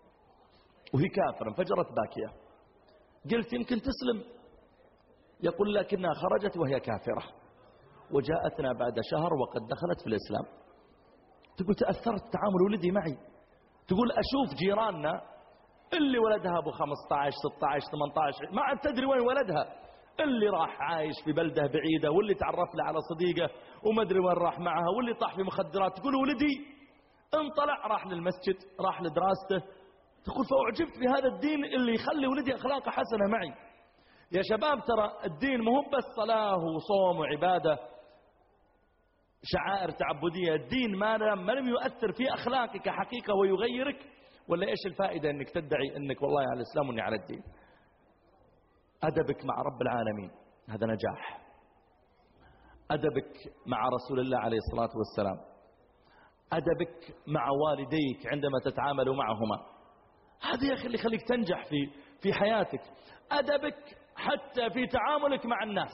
[SPEAKER 1] وهي كافرة، انفجرت باكية. قلت يمكن تسلم. يقول لكنها خرجت وهي كافرة وجاءتنا بعد شهر وقد دخلت في الإسلام. تقول تأثرت تعامل ولدي معي. تقول أشوف جيراننا اللي ولدها أبو خمسة عشر ستة عشر ثمانية عشر ما عاد تدري وين ولدها، اللي راح عايش في بلدة بعيدة واللي تعرف له على صديقه وما ادري وين راح معها واللي طاح في مخدرات. تقول ولدي انطلع راح للمسجد راح لدراسته. تقول فأعجبت بهذا الدين اللي يخلي ولدي أخلاقه حسنة معي. يا شباب ترى الدين مو بس صلاة وصوم وعبادة شعائر تعبدية، الدين ما لم يؤثر في أخلاقك حقيقة ويغيرك، ولا إيش الفائدة أنك تدعي أنك والله على الإسلام وأني على الدين؟ أدبك مع رب العالمين هذا نجاح، أدبك مع رسول الله عليه الصلاة والسلام، أدبك مع والديك عندما تتعامل معهما، هذا يا أخي اللي يخليك تنجح في في حياتك. أدبك حتى في تعاملك مع الناس.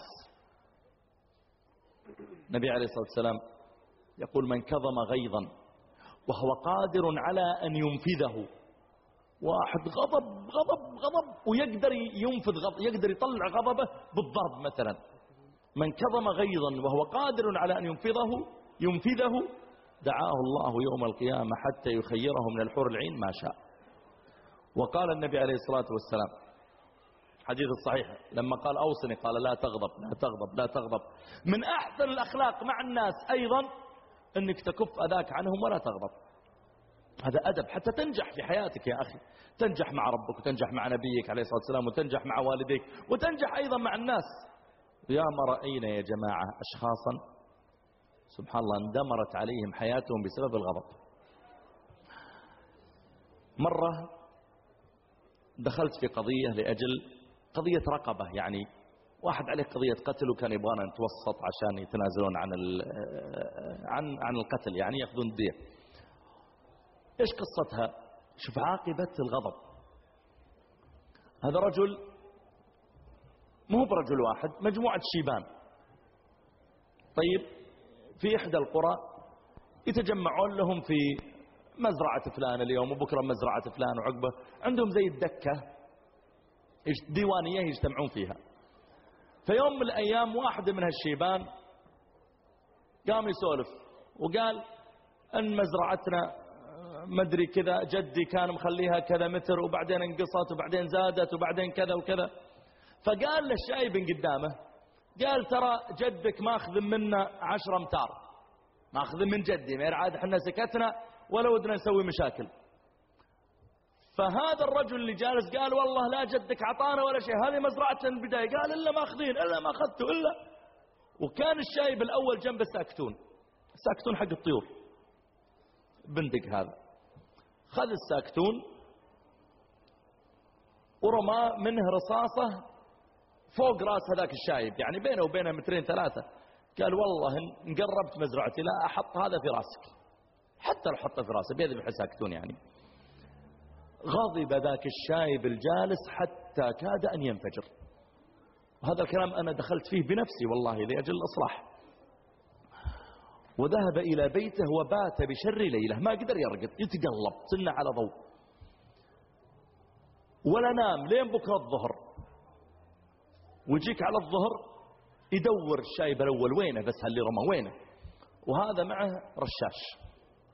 [SPEAKER 1] النبي عليه الصلاة والسلام يقول من كظم غيظا وهو قادر على أن ينفذه، واحد غضب غضب غضب ويقدر ينفذ غضب، يقدر يطلع غضبه بالضرب مثلا. من كظم غيظا وهو قادر على أن ينفذه ينفذه دعاه الله يوم القيامة حتى يخيره من الحور العين ما شاء. وقال النبي عليه الصلاة والسلام حديث الصحيح لما قال أوصني قال لا تغضب لا تغضب لا تغضب. من أحسن الأخلاق مع الناس أيضا أنك تكف أذاك عنهم ولا تغضب. هذا أدب حتى تنجح في حياتك يا أخي، تنجح مع ربك وتنجح مع نبيك عليه الصلاة والسلام وتنجح مع والديك وتنجح أيضا مع الناس. يا ما رأينا يا جماعة أشخاصا سبحان الله اندمرت عليهم حياتهم بسبب الغضب. مرة دخلت في قضية لأجل قضية رقبة، يعني واحد عليه قضية قتل وكان يبغانا نتوسط عشان يتنازلون عن عن عن القتل، يعني ياخذون الدية. ايش قصتها؟ شوف عاقبة الغضب. هذا رجل مو برجل واحد، مجموعة شيبان. طيب في إحدى القرى يتجمعون لهم في مزرعة فلان اليوم وبكرة مزرعة فلان وعقبه، عندهم زي الدكة ديوانية يجتمعون فيها. فيوم من الأيام واحد من هالشيبان قام يسولف وقال أن مزرعتنا مدري كذا، جدي كان مخليها كذا متر وبعدين انقصت وبعدين زادت وبعدين كذا وكذا. فقال للشايب من قدامه، قال ترى جدك ماخذ منا عشر امتار، ماخذ من جدي، ما عاد احنا سكتنا ولا ودنا نسوي مشاكل. فهذا الرجل اللي جالس قال والله لا جدك عطانا ولا شيء، هذه مزرعتنا من البداية. قال إلا ماخذين إلا ما أخذتوا إلا. وكان الشايب الأول جنب الساكتون، الساكتون حق الطيور بندق، هذا خذ الساكتون ورمى منه رصاصة فوق راس هذاك الشايب، يعني بينه وبينه مترين ثلاثة. قال والله إن قربت مزرعتي لا أحط هذا في راسك، حتى لو حطه في راسه بيذبح الساكتون. يعني غضب ذاك الشايب الجالس حتى كاد أن ينفجر. وهذا الكلام أنا دخلت فيه بنفسي والله لأجل الإصلاح. وذهب إلى بيته وبات بشر ليلة، ما قدر يرقد، يتقلب سنة على ضوء ولا نام لين بكرة الظهر. ويجيك على الظهر يدور الشايب الأول وينه، بس اللي رمى وينه، وهذا معه رشاش.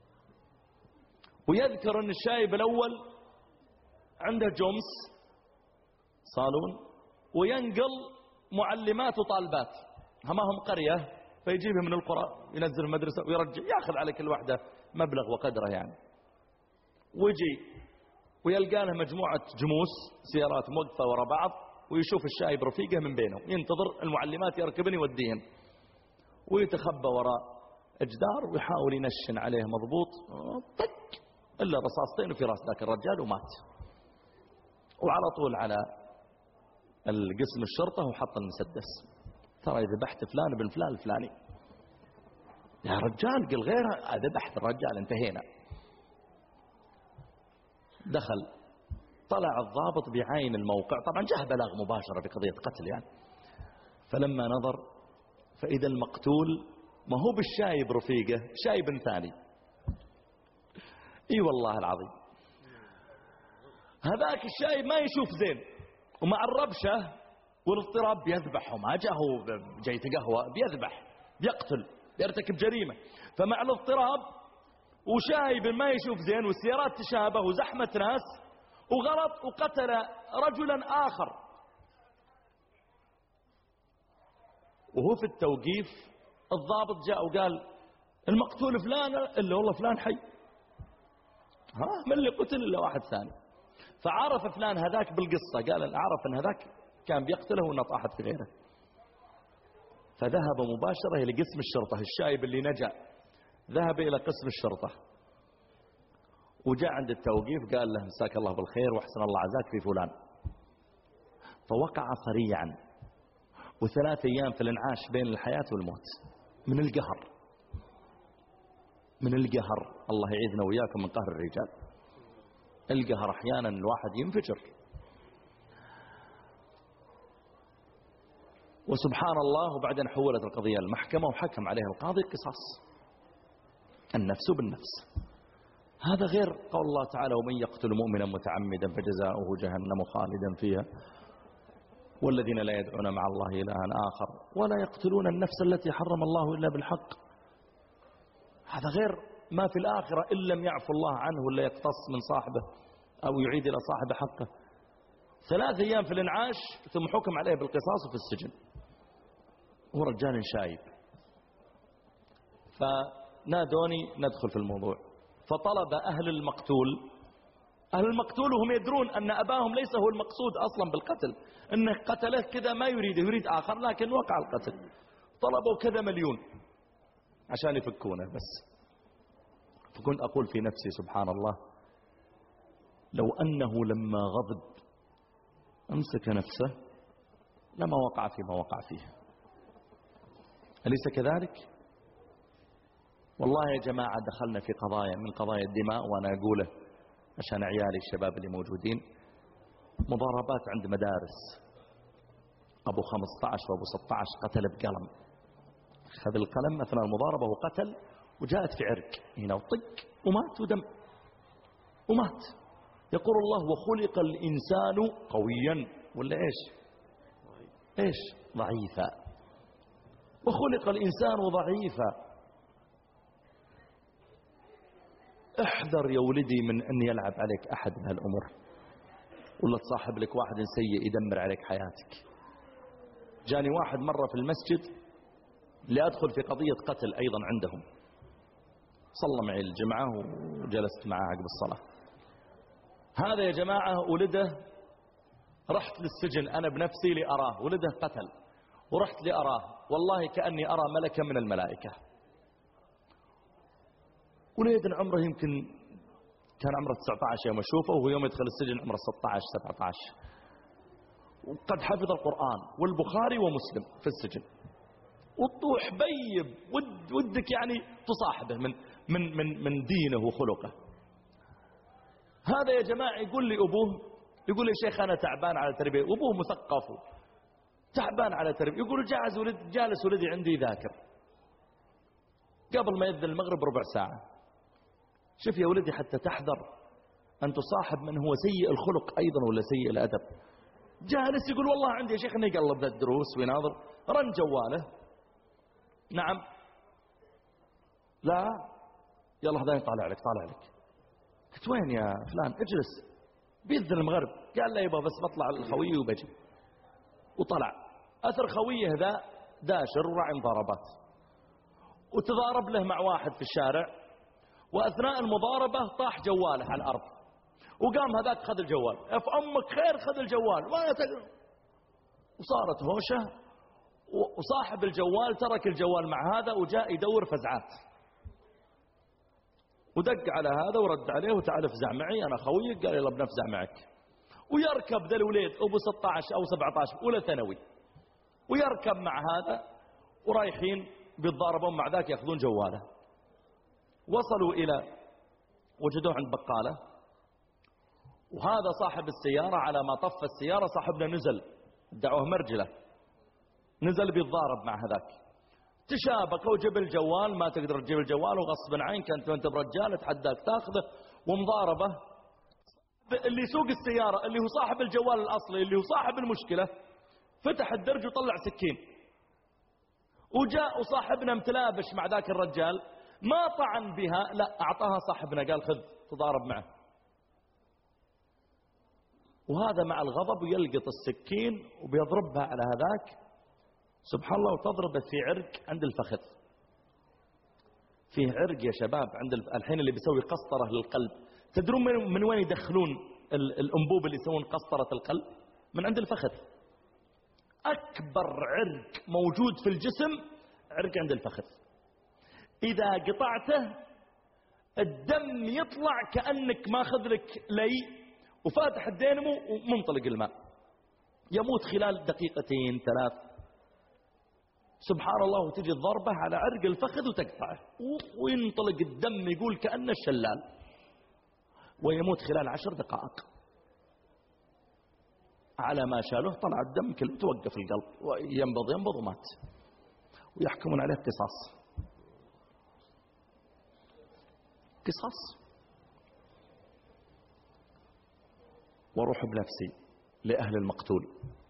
[SPEAKER 1] ويذكر أن الشايب الأول عنده جمس صالون وينقل معلمات وطالبات، هماهم قرية فيجيبها من القرى ينزل المدرسة ويرجع، ياخذ على كل واحدة مبلغ وقدره يعني. ويجي ويلقى له مجموعة جموس سيارات موقفة وراء بعض، ويشوف الشايب رفيقه من بينهم ينتظر المعلمات يركبن يوديهن، ويتخبى وراء أجدار ويحاول ينشن عليه مضبوط، طق إلا رصاصتين في راس ذاك الرجال ومات. وعلى طول على القسم الشرطة وحط المسدس، ترى ذبحت فلان بن فلان الفلاني. يا رجال قل غيرها، ذبحت الرجال انتهينا. دخل طلع الضابط بعين الموقع، طبعا جاء بلاغ مباشرة بقضية قتل يعني. فلما نظر فإذا المقتول ما هو بالشايب رفيقه، شايب ثاني. اي والله العظيم هذاك الشايب ما يشوف زين، ومع الربشة والاضطراب بيذبح، وما جاء هو جاي تقهوى، بيذبح بيقتل بيرتكب جريمة. فمع الاضطراب وشايب ما يشوف زين والسيارات تشابه وزحمة ناس وغلط، وقتل رجلا آخر. وهو في التوقيف الضابط جاء وقال المقتول فلان، إلا والله فلان حي، ها من اللي قتل إلا واحد ثاني. فعرف فلان هذاك بالقصة، قال عرف أن هذاك كان بيقتله وأنه طاحت في غيره. فذهب مباشرة إلى قسم الشرطة. الشايب اللي نجا ذهب إلى قسم الشرطة وجاء عند التوقيف قال له مساك الله بالخير وأحسن الله عزاك في فلان. فوقع صريعا، وثلاث أيام في الانعاش بين الحياة والموت من القهر، من القهر. الله يعيذنا وإياكم من قهر الرجال. القهر أحيانا الواحد ينفجر. وسبحان الله، وبعدين حولت القضية المحكمة وحكم عليها القاضي قصاص، النفس بالنفس. هذا غير قول الله تعالى ومن يقتل مؤمنا متعمدا فجزاؤه جهنم خالدا فيها والذين لا يدعون مع الله إلها آخر ولا يقتلون النفس التي حرم الله إلا بالحق. هذا غير ما في الآخرة إن لم يعفو الله عنه ولا يقتص من صاحبه أو يعيد إلى صاحبه حقه. ثلاث أيام في الانعاش ثم حكم عليه بالقصاص وفي السجن. هو رجال شايب. فنادوني ندخل في الموضوع. فطلب أهل المقتول، أهل المقتول وهم يدرون أن أباهم ليس هو المقصود أصلا بالقتل، أنه قتله كذا ما يريده، يريد آخر، لكن وقع القتل. طلبوا كذا مليون عشان يفكونه بس. فكنت أقول في نفسي سبحان الله، لو أنه لما غضب أمسك نفسه لما وقع فيما وقع فيه. أليس كذلك؟ والله يا جماعة دخلنا في قضايا من قضايا الدماء، وأنا أقوله عشان عيالي الشباب اللي موجودين، مضاربات عند مدارس، أبو خمسة عشر وأبو ستة عشر قتل بقلم، خذ القلم أثناء المضاربة وقتل، وجاءت في عرق هنا وطق ومات ودم ومات. يقول الله وخلق الإنسان قويا ولا إيش إيش ضعيفا، وخلق الإنسان ضعيفا. احذر يا ولدي من أن يلعب عليك أحد من هالأمور، ولا تصاحب لك واحد سيء يدمر عليك حياتك. جاني واحد مرة في المسجد لأدخل في قضية قتل أيضا عندهم، صلى معي الجمعة وجلست معه عقب الصلاة. هذا يا جماعة ولده، رحت للسجن أنا بنفسي لأراه، ولده قتل ورحت لأراه، والله كأني أرى ملكا من الملائكة. وليد عمره يمكن كان عمره تسعة عشر يوم أشوفه، وهو يوم يدخل السجن عمره ستة عشر سبعة عشر، وقد حفظ القرآن والبخاري ومسلم في السجن، وطوح بيب ود ودك يعني تصاحبه من من من من دينه وخلقه. هذا يا جماعة يقول لي أبوه، يقول لي شيخ أنا تعبان على تربية، وأبوه مثقف تعبان على تربية، يقول جالس ولد جالس ولدي عندي يذاكر قبل ما يذن المغرب ربع ساعة. شوف يا ولدي حتى تحذر أن تصاحب من هو سيء الخلق أيضا ولا سيء الأدب. جالس يقول والله عندي يا شيخ إنه يقلب ذا الدروس ويناظر، رن جواله. نعم لا يلا هذا طالع لك طالع لك. قلت وين يا فلان؟ اجلس بيذن المغرب. قال لا يبا بس بطلع الخويه وبجي. وطلع أثر خويه ذا داشر وراعي مضاربات، وتضارب له مع واحد في الشارع، وأثناء المضاربة طاح جواله على الأرض، وقام هذاك خذ الجوال، اف أمك خير خذ الجوال ما تقدر. وصارت هوشة، وصاحب الجوال ترك الجوال مع هذا وجاء يدور فزعات، ودق على هذا ورد عليه وتعال افزع معي أنا خويك. قال يلا بنفزع معك. ويركب ذا الوليد أبو ستة عشر أو سبعة عشر أولى ثانوي، ويركب مع هذا ورايحين بيتضاربون مع ذاك يأخذون جواله. وصلوا إلى وجدوه عند بقالة، وهذا صاحب السيارة على ما طف السيارة صاحبنا نزل، دعوه مرجلة، نزل بيتضارب مع هذاك، تشابكوا وجب الجوال، ما تقدر تجيب الجوال وغصبا عنك انت وانت برجال تحداك تاخذه، ومضاربة. اللي يسوق السيارة اللي هو صاحب الجوال الأصلي اللي هو صاحب المشكلة فتح الدرج وطلع سكين، وجاء وصاحبنا متلابش مع ذاك الرجال، ما طعن بها، لا أعطاها صاحبنا قال خذ تضارب معه. وهذا مع الغضب يلقط السكين وبيضربها على هذاك، سبحان الله، وتضرب في عرق عند الفخذ. فيه عرق يا شباب عند الحين اللي بيسوي قسطرة للقلب، تدرون من وين يدخلون الأنبوب اللي يسوون قسطرة القلب؟ من عند الفخذ. أكبر عرق موجود في الجسم عرق عند الفخذ، إذا قطعته الدم يطلع كأنك ماخذ لك لي وفاتح الدينمو ومنطلق الماء، يموت خلال دقيقتين ثلاث. سبحان الله، وتجي الضربة على عرق الفخذ وتقطعه وينطلق الدم يقول كأن الشلال، ويموت خلال عشر دقائق. على ما شالوه طلع الدم كله، توقف القلب وينبض ينبض ومات، ويحكمون عليه قصاص قصاص. واروح بنفسي لأهل المقتول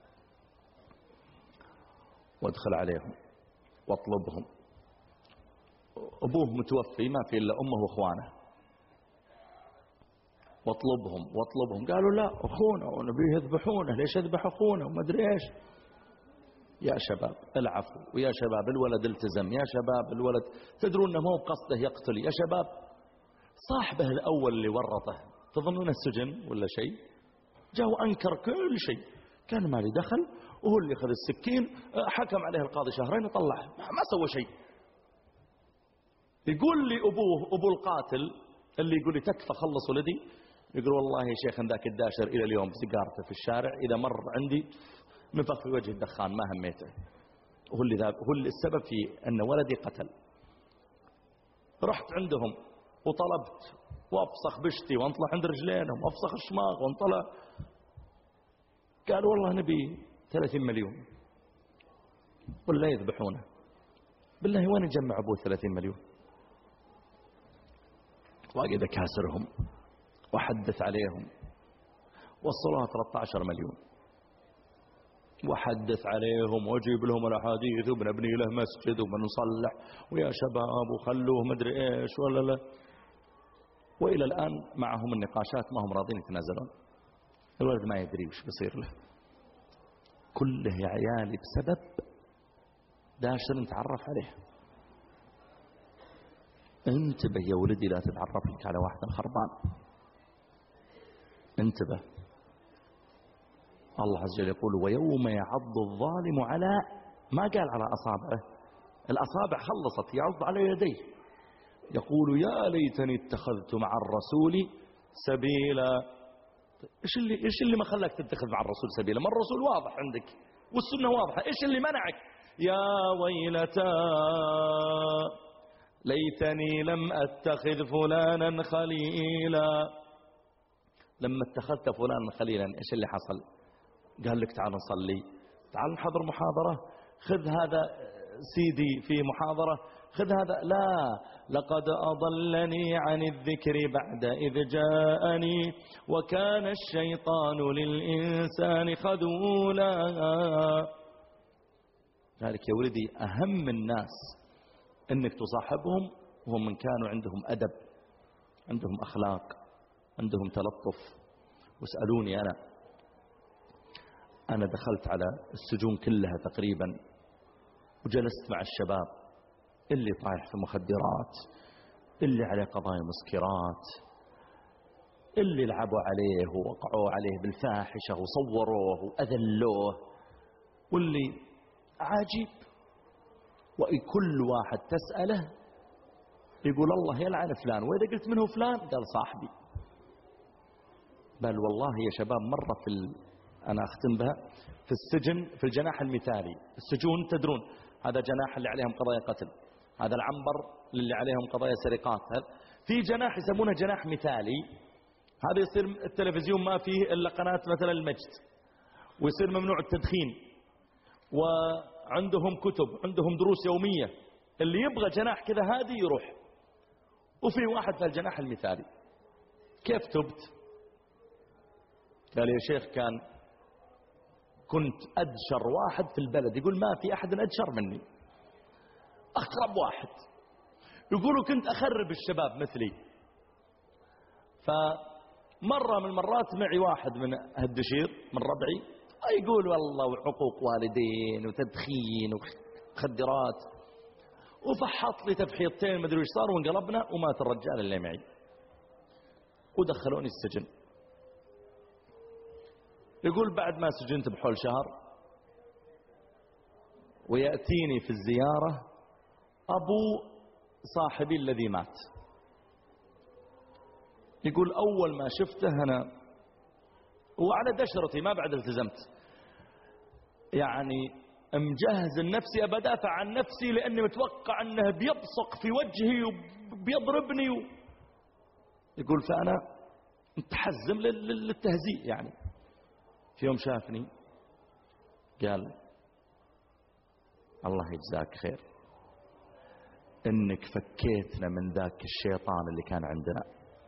[SPEAKER 1] وادخل عليهم واطلبهم. أبوه متوفي ما في إلا أمه وأخوانه، واطلبهم واطلبهم. قالوا لا أخونا ونبيه يذبحونه، ليش يذبح أخونا وما أدري إيش. يا شباب العفو، ويا شباب الولد التزم، يا شباب الولد تدرون أنه مو بقصده يقتل، يا شباب صاحبه الأول اللي ورطه تظنون السجن ولا شيء، جاء وأنكر كل شيء، كان مالي دخل، وهو اللي أخذ السكين، حكم عليه القاضي شهرين وطلعه، ما سوى شيء. يقول لي أبوه أبو القاتل اللي يقول لي تكفى خلص ولدي، يقول والله يا شيخ ذاك الداشر إلى اليوم بسيجارته في الشارع إذا مر عندي نفخ في وجه الدخان ما هميته. هو اللي, هو اللي السبب في أن ولدي قتل. رحت عندهم وطلبت وأفسخ بشتي وانطلع عند رجلينهم وأفسخ الشماغ وانطلع. قالوا والله نبي ثلاثين مليون ولا يذبحونه. بالله وين يجمع أبوه ثلاثين مليون؟ واجد كاسرهم وحدث عليهم وصلوها ثلاثة عشر مليون وحدث عليهم واجيب لهم الاحاديث وبنبني له مسجد وبنصلح ويا شباب وخلوه مدري ايش ولا لا. والى الان معهم النقاشات ما هم راضين يتنازلون. الولد ما يدري وش بيصير له. كله يا عيالي بسبب داشر نتعرف عليه. انتبه يا ولدي لا تتعرف لك على واحد خربان. انتبه. الله عز وجل يقول ويوم يعض الظالم على ما قال على أصابعه. الأصابع خلصت يعض على يديه يقول يا ليتني اتخذت مع الرسول سبيلا. ايش اللي ايش اللي ما خلاك تتخذ مع الرسول سبيلا؟ ما الرسول واضح عندك والسنة واضحة. ايش اللي منعك؟ يا ويلتا ليتني لم اتخذ فلانا خليلا. لما اتخذت فلانا خليلا ايش اللي حصل؟ قال لك تعال نصلي، تعال نحضر محاضرة، خذ هذا سيدي في محاضرة، خذ هذا. لا، لقد أضلني عن الذكر بعد إذ جاءني وكان الشيطان للإنسان خذولا. ذلك يا ولدي أهم الناس أنك تصاحبهم وهم من كانوا عندهم أدب، عندهم أخلاق، عندهم تلطف. واسألوني أنا أنا دخلت على السجون كلها تقريبا وجلست مع الشباب اللي طايح في مخدرات، اللي عليه قضايا مسكرات، اللي لعبوا عليه ووقعوا عليه بالفاحشة وصوروه وأذلوه، واللي عجيب. وكل واحد تسأله يقول الله يلعن فلان، وإذا قلت منه فلان قال صاحبي. بل والله يا شباب مرة في ال... أنا أختم بها في السجن في الجناح المثالي. السجون تدرون هذا جناح اللي عليهم قضايا قتل، هذا العنبر اللي عليهم قضايا سرقات. في جناح يسمونه جناح مثالي، هذا يصير التلفزيون ما فيه إلا قناة مثلا المجد، ويصير ممنوع التدخين، وعندهم كتب، عندهم دروس يومية. اللي يبغى جناح كذا هادي يروح. وفي واحد في الجناح المثالي. كيف تبت؟ قال يا شيخ كان كنت أدشر واحد في البلد، يقول ما في أحد أدشر مني، أخرب واحد. يقولوا كنت أخرب الشباب مثلي. فمرة من المرات معي واحد من هالدشير من ربعي يقول والله وعقوق والدين وتدخين ومخدرات، وفحط لي تفحيطتين مدري وش صار، وانقلبنا ومات الرجال اللي معي ودخلوني السجن. يقول بعد ما سجنت بحول شهر ويأتيني في الزيارة أبو صاحبي الذي مات. يقول أول ما شفته أنا وعلى دشرتي ما بعد التزمت، يعني مجهز النفسي أبدافع عن نفسي لأني متوقع أنه بيبصق في وجهي وبيضربني و... يقول فأنا متحزم للتهزيء. يعني في يوم شافني قال الله يجزاك خير انك فكيتنا من ذاك الشيطان اللي كان عندنا.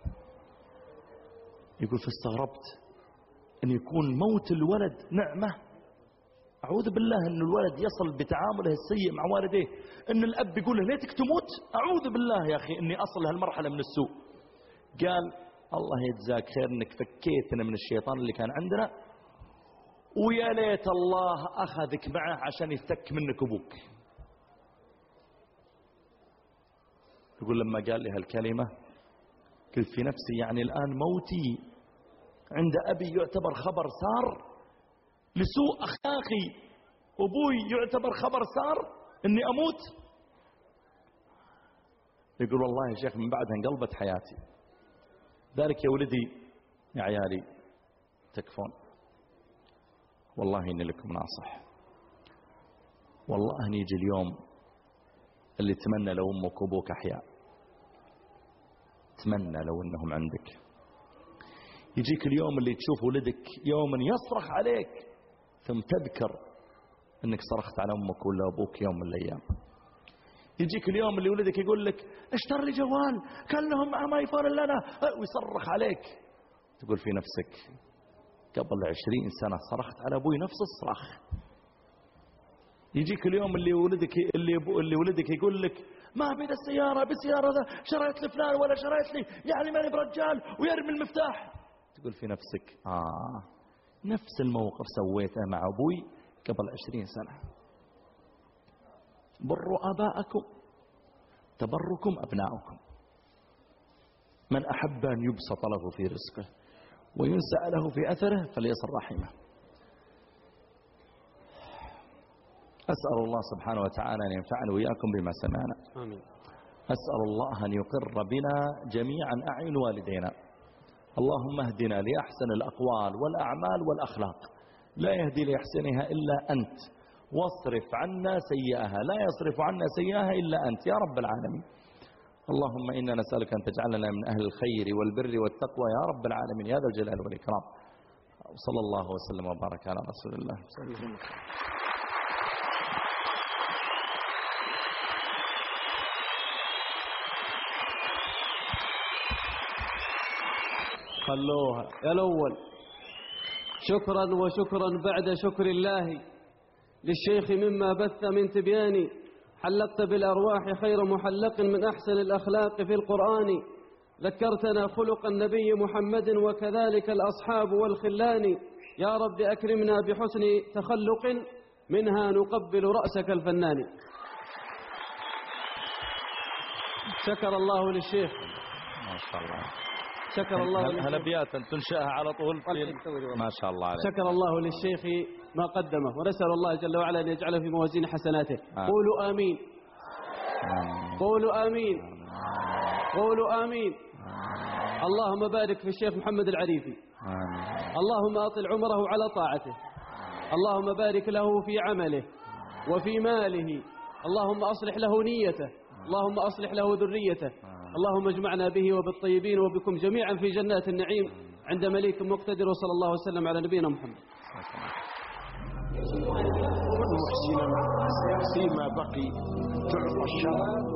[SPEAKER 1] يقول فاستغربت ان يكون موت الولد نعمة. اعوذ بالله ان الولد يصل بتعامله السيء مع والديه ان الاب يقول له ليتك تموت. اعوذ بالله يا اخي اني اصل لهالمرحلة من السوء. قال الله يجزاك خير انك فكيتنا من الشيطان اللي كان عندنا، ويا ليت الله أخذك معه عشان يفتك منك أبوك. يقول لما قال لي هالكلمة قلت في نفسي يعني الآن موتي عند أبي يعتبر خبر سار لسوء أخلاقي، أبوي يعتبر خبر سار إني أموت. يقول والله يا شيخ من بعدها انقلبت حياتي. ذلك يا ولدي يا عيالي تكفون، والله إني لكم ناصح، والله إن يجي اليوم اللي تمنى لو أمك وأبوك أحياء، تمنى لو أنهم عندك. يجيك اليوم اللي تشوف ولدك يوما يصرخ عليك ثم تذكر أنك صرخت على أمك ولا أبوك يوم من الأيام. يجيك اليوم اللي ولدك يقول لك اشتر لي جوال كان لهم مع ما يفار لنا ويصرخ عليك، تقول في نفسك قبل عشرين سنة صرخت على أبوي نفس الصراخ. يجيك اليوم اللي ولدك اللي اللي ولدك يقول لك ما بين السيارة بسيارة شريت لفلان ولا شريت لي يعني ماني برجال ويرمي المفتاح، تقول في نفسك آه نفس الموقف سويته مع أبوي قبل عشرين سنة. بروا آباءكم تبركم أبناؤكم. من أحب أن يبسط له في رزقه وينسأ له في أثره فليصل رحمه. أسأل الله سبحانه وتعالى أن ينفعنا وإياكم بما سمعنا.
[SPEAKER 2] آمين.
[SPEAKER 1] أسأل الله أن يقر بنا جميعا أعين والدينا. اللهم اهدنا لأحسن الأقوال والأعمال والأخلاق، لا يهدي لأحسنها إلا أنت، واصرف عنا سيئها، لا يصرف عنا سيئها إلا أنت يا رب العالمين. اللهم إنا نسألك أن تجعلنا من أهل الخير والبر والتقوى يا رب العالمين يا ذا الجلال والإكرام. وصلى الله وسلم وبارك على رسول الله.
[SPEAKER 2] خلوها يا الأول. شكرا وشكرا بعد شكر الله للشيخ مما بث من تبيان، حلقت بالأرواح خير محلق من أحسن الأخلاق في القرآن، ذكرتنا خلق النبي محمد وكذلك الأصحاب والخلان، يا رب أكرمنا بحسن تخلق منها نقبل رأسك الفنان. شكر الله للشيخ
[SPEAKER 1] ما شاء الله.
[SPEAKER 2] شكر الله
[SPEAKER 1] هل أبيات تنشأها على طول ما شاء الله عليك.
[SPEAKER 2] شكر الله للشيخ ما قدمه، ونسأل الله جل وعلا أن يجعله في موازين حسناته. آه. قولوا آمين. آه. قولوا آمين. آه. قولوا آمين. آه. اللهم بارك في الشيخ محمد العريفي. آه. اللهم أطل عمره على طاعته. آه. اللهم بارك له في عمله وفي ماله. اللهم أصلح له نيته. اللهم أصلح له ذريته. اللهم اجمعنا به وبالطيبين وبكم جميعا في جنات النعيم عند مليك مقتدر. وصلى الله وسلم على نبينا محمد.
[SPEAKER 3] محسنا فيما بقي تعطى الشرع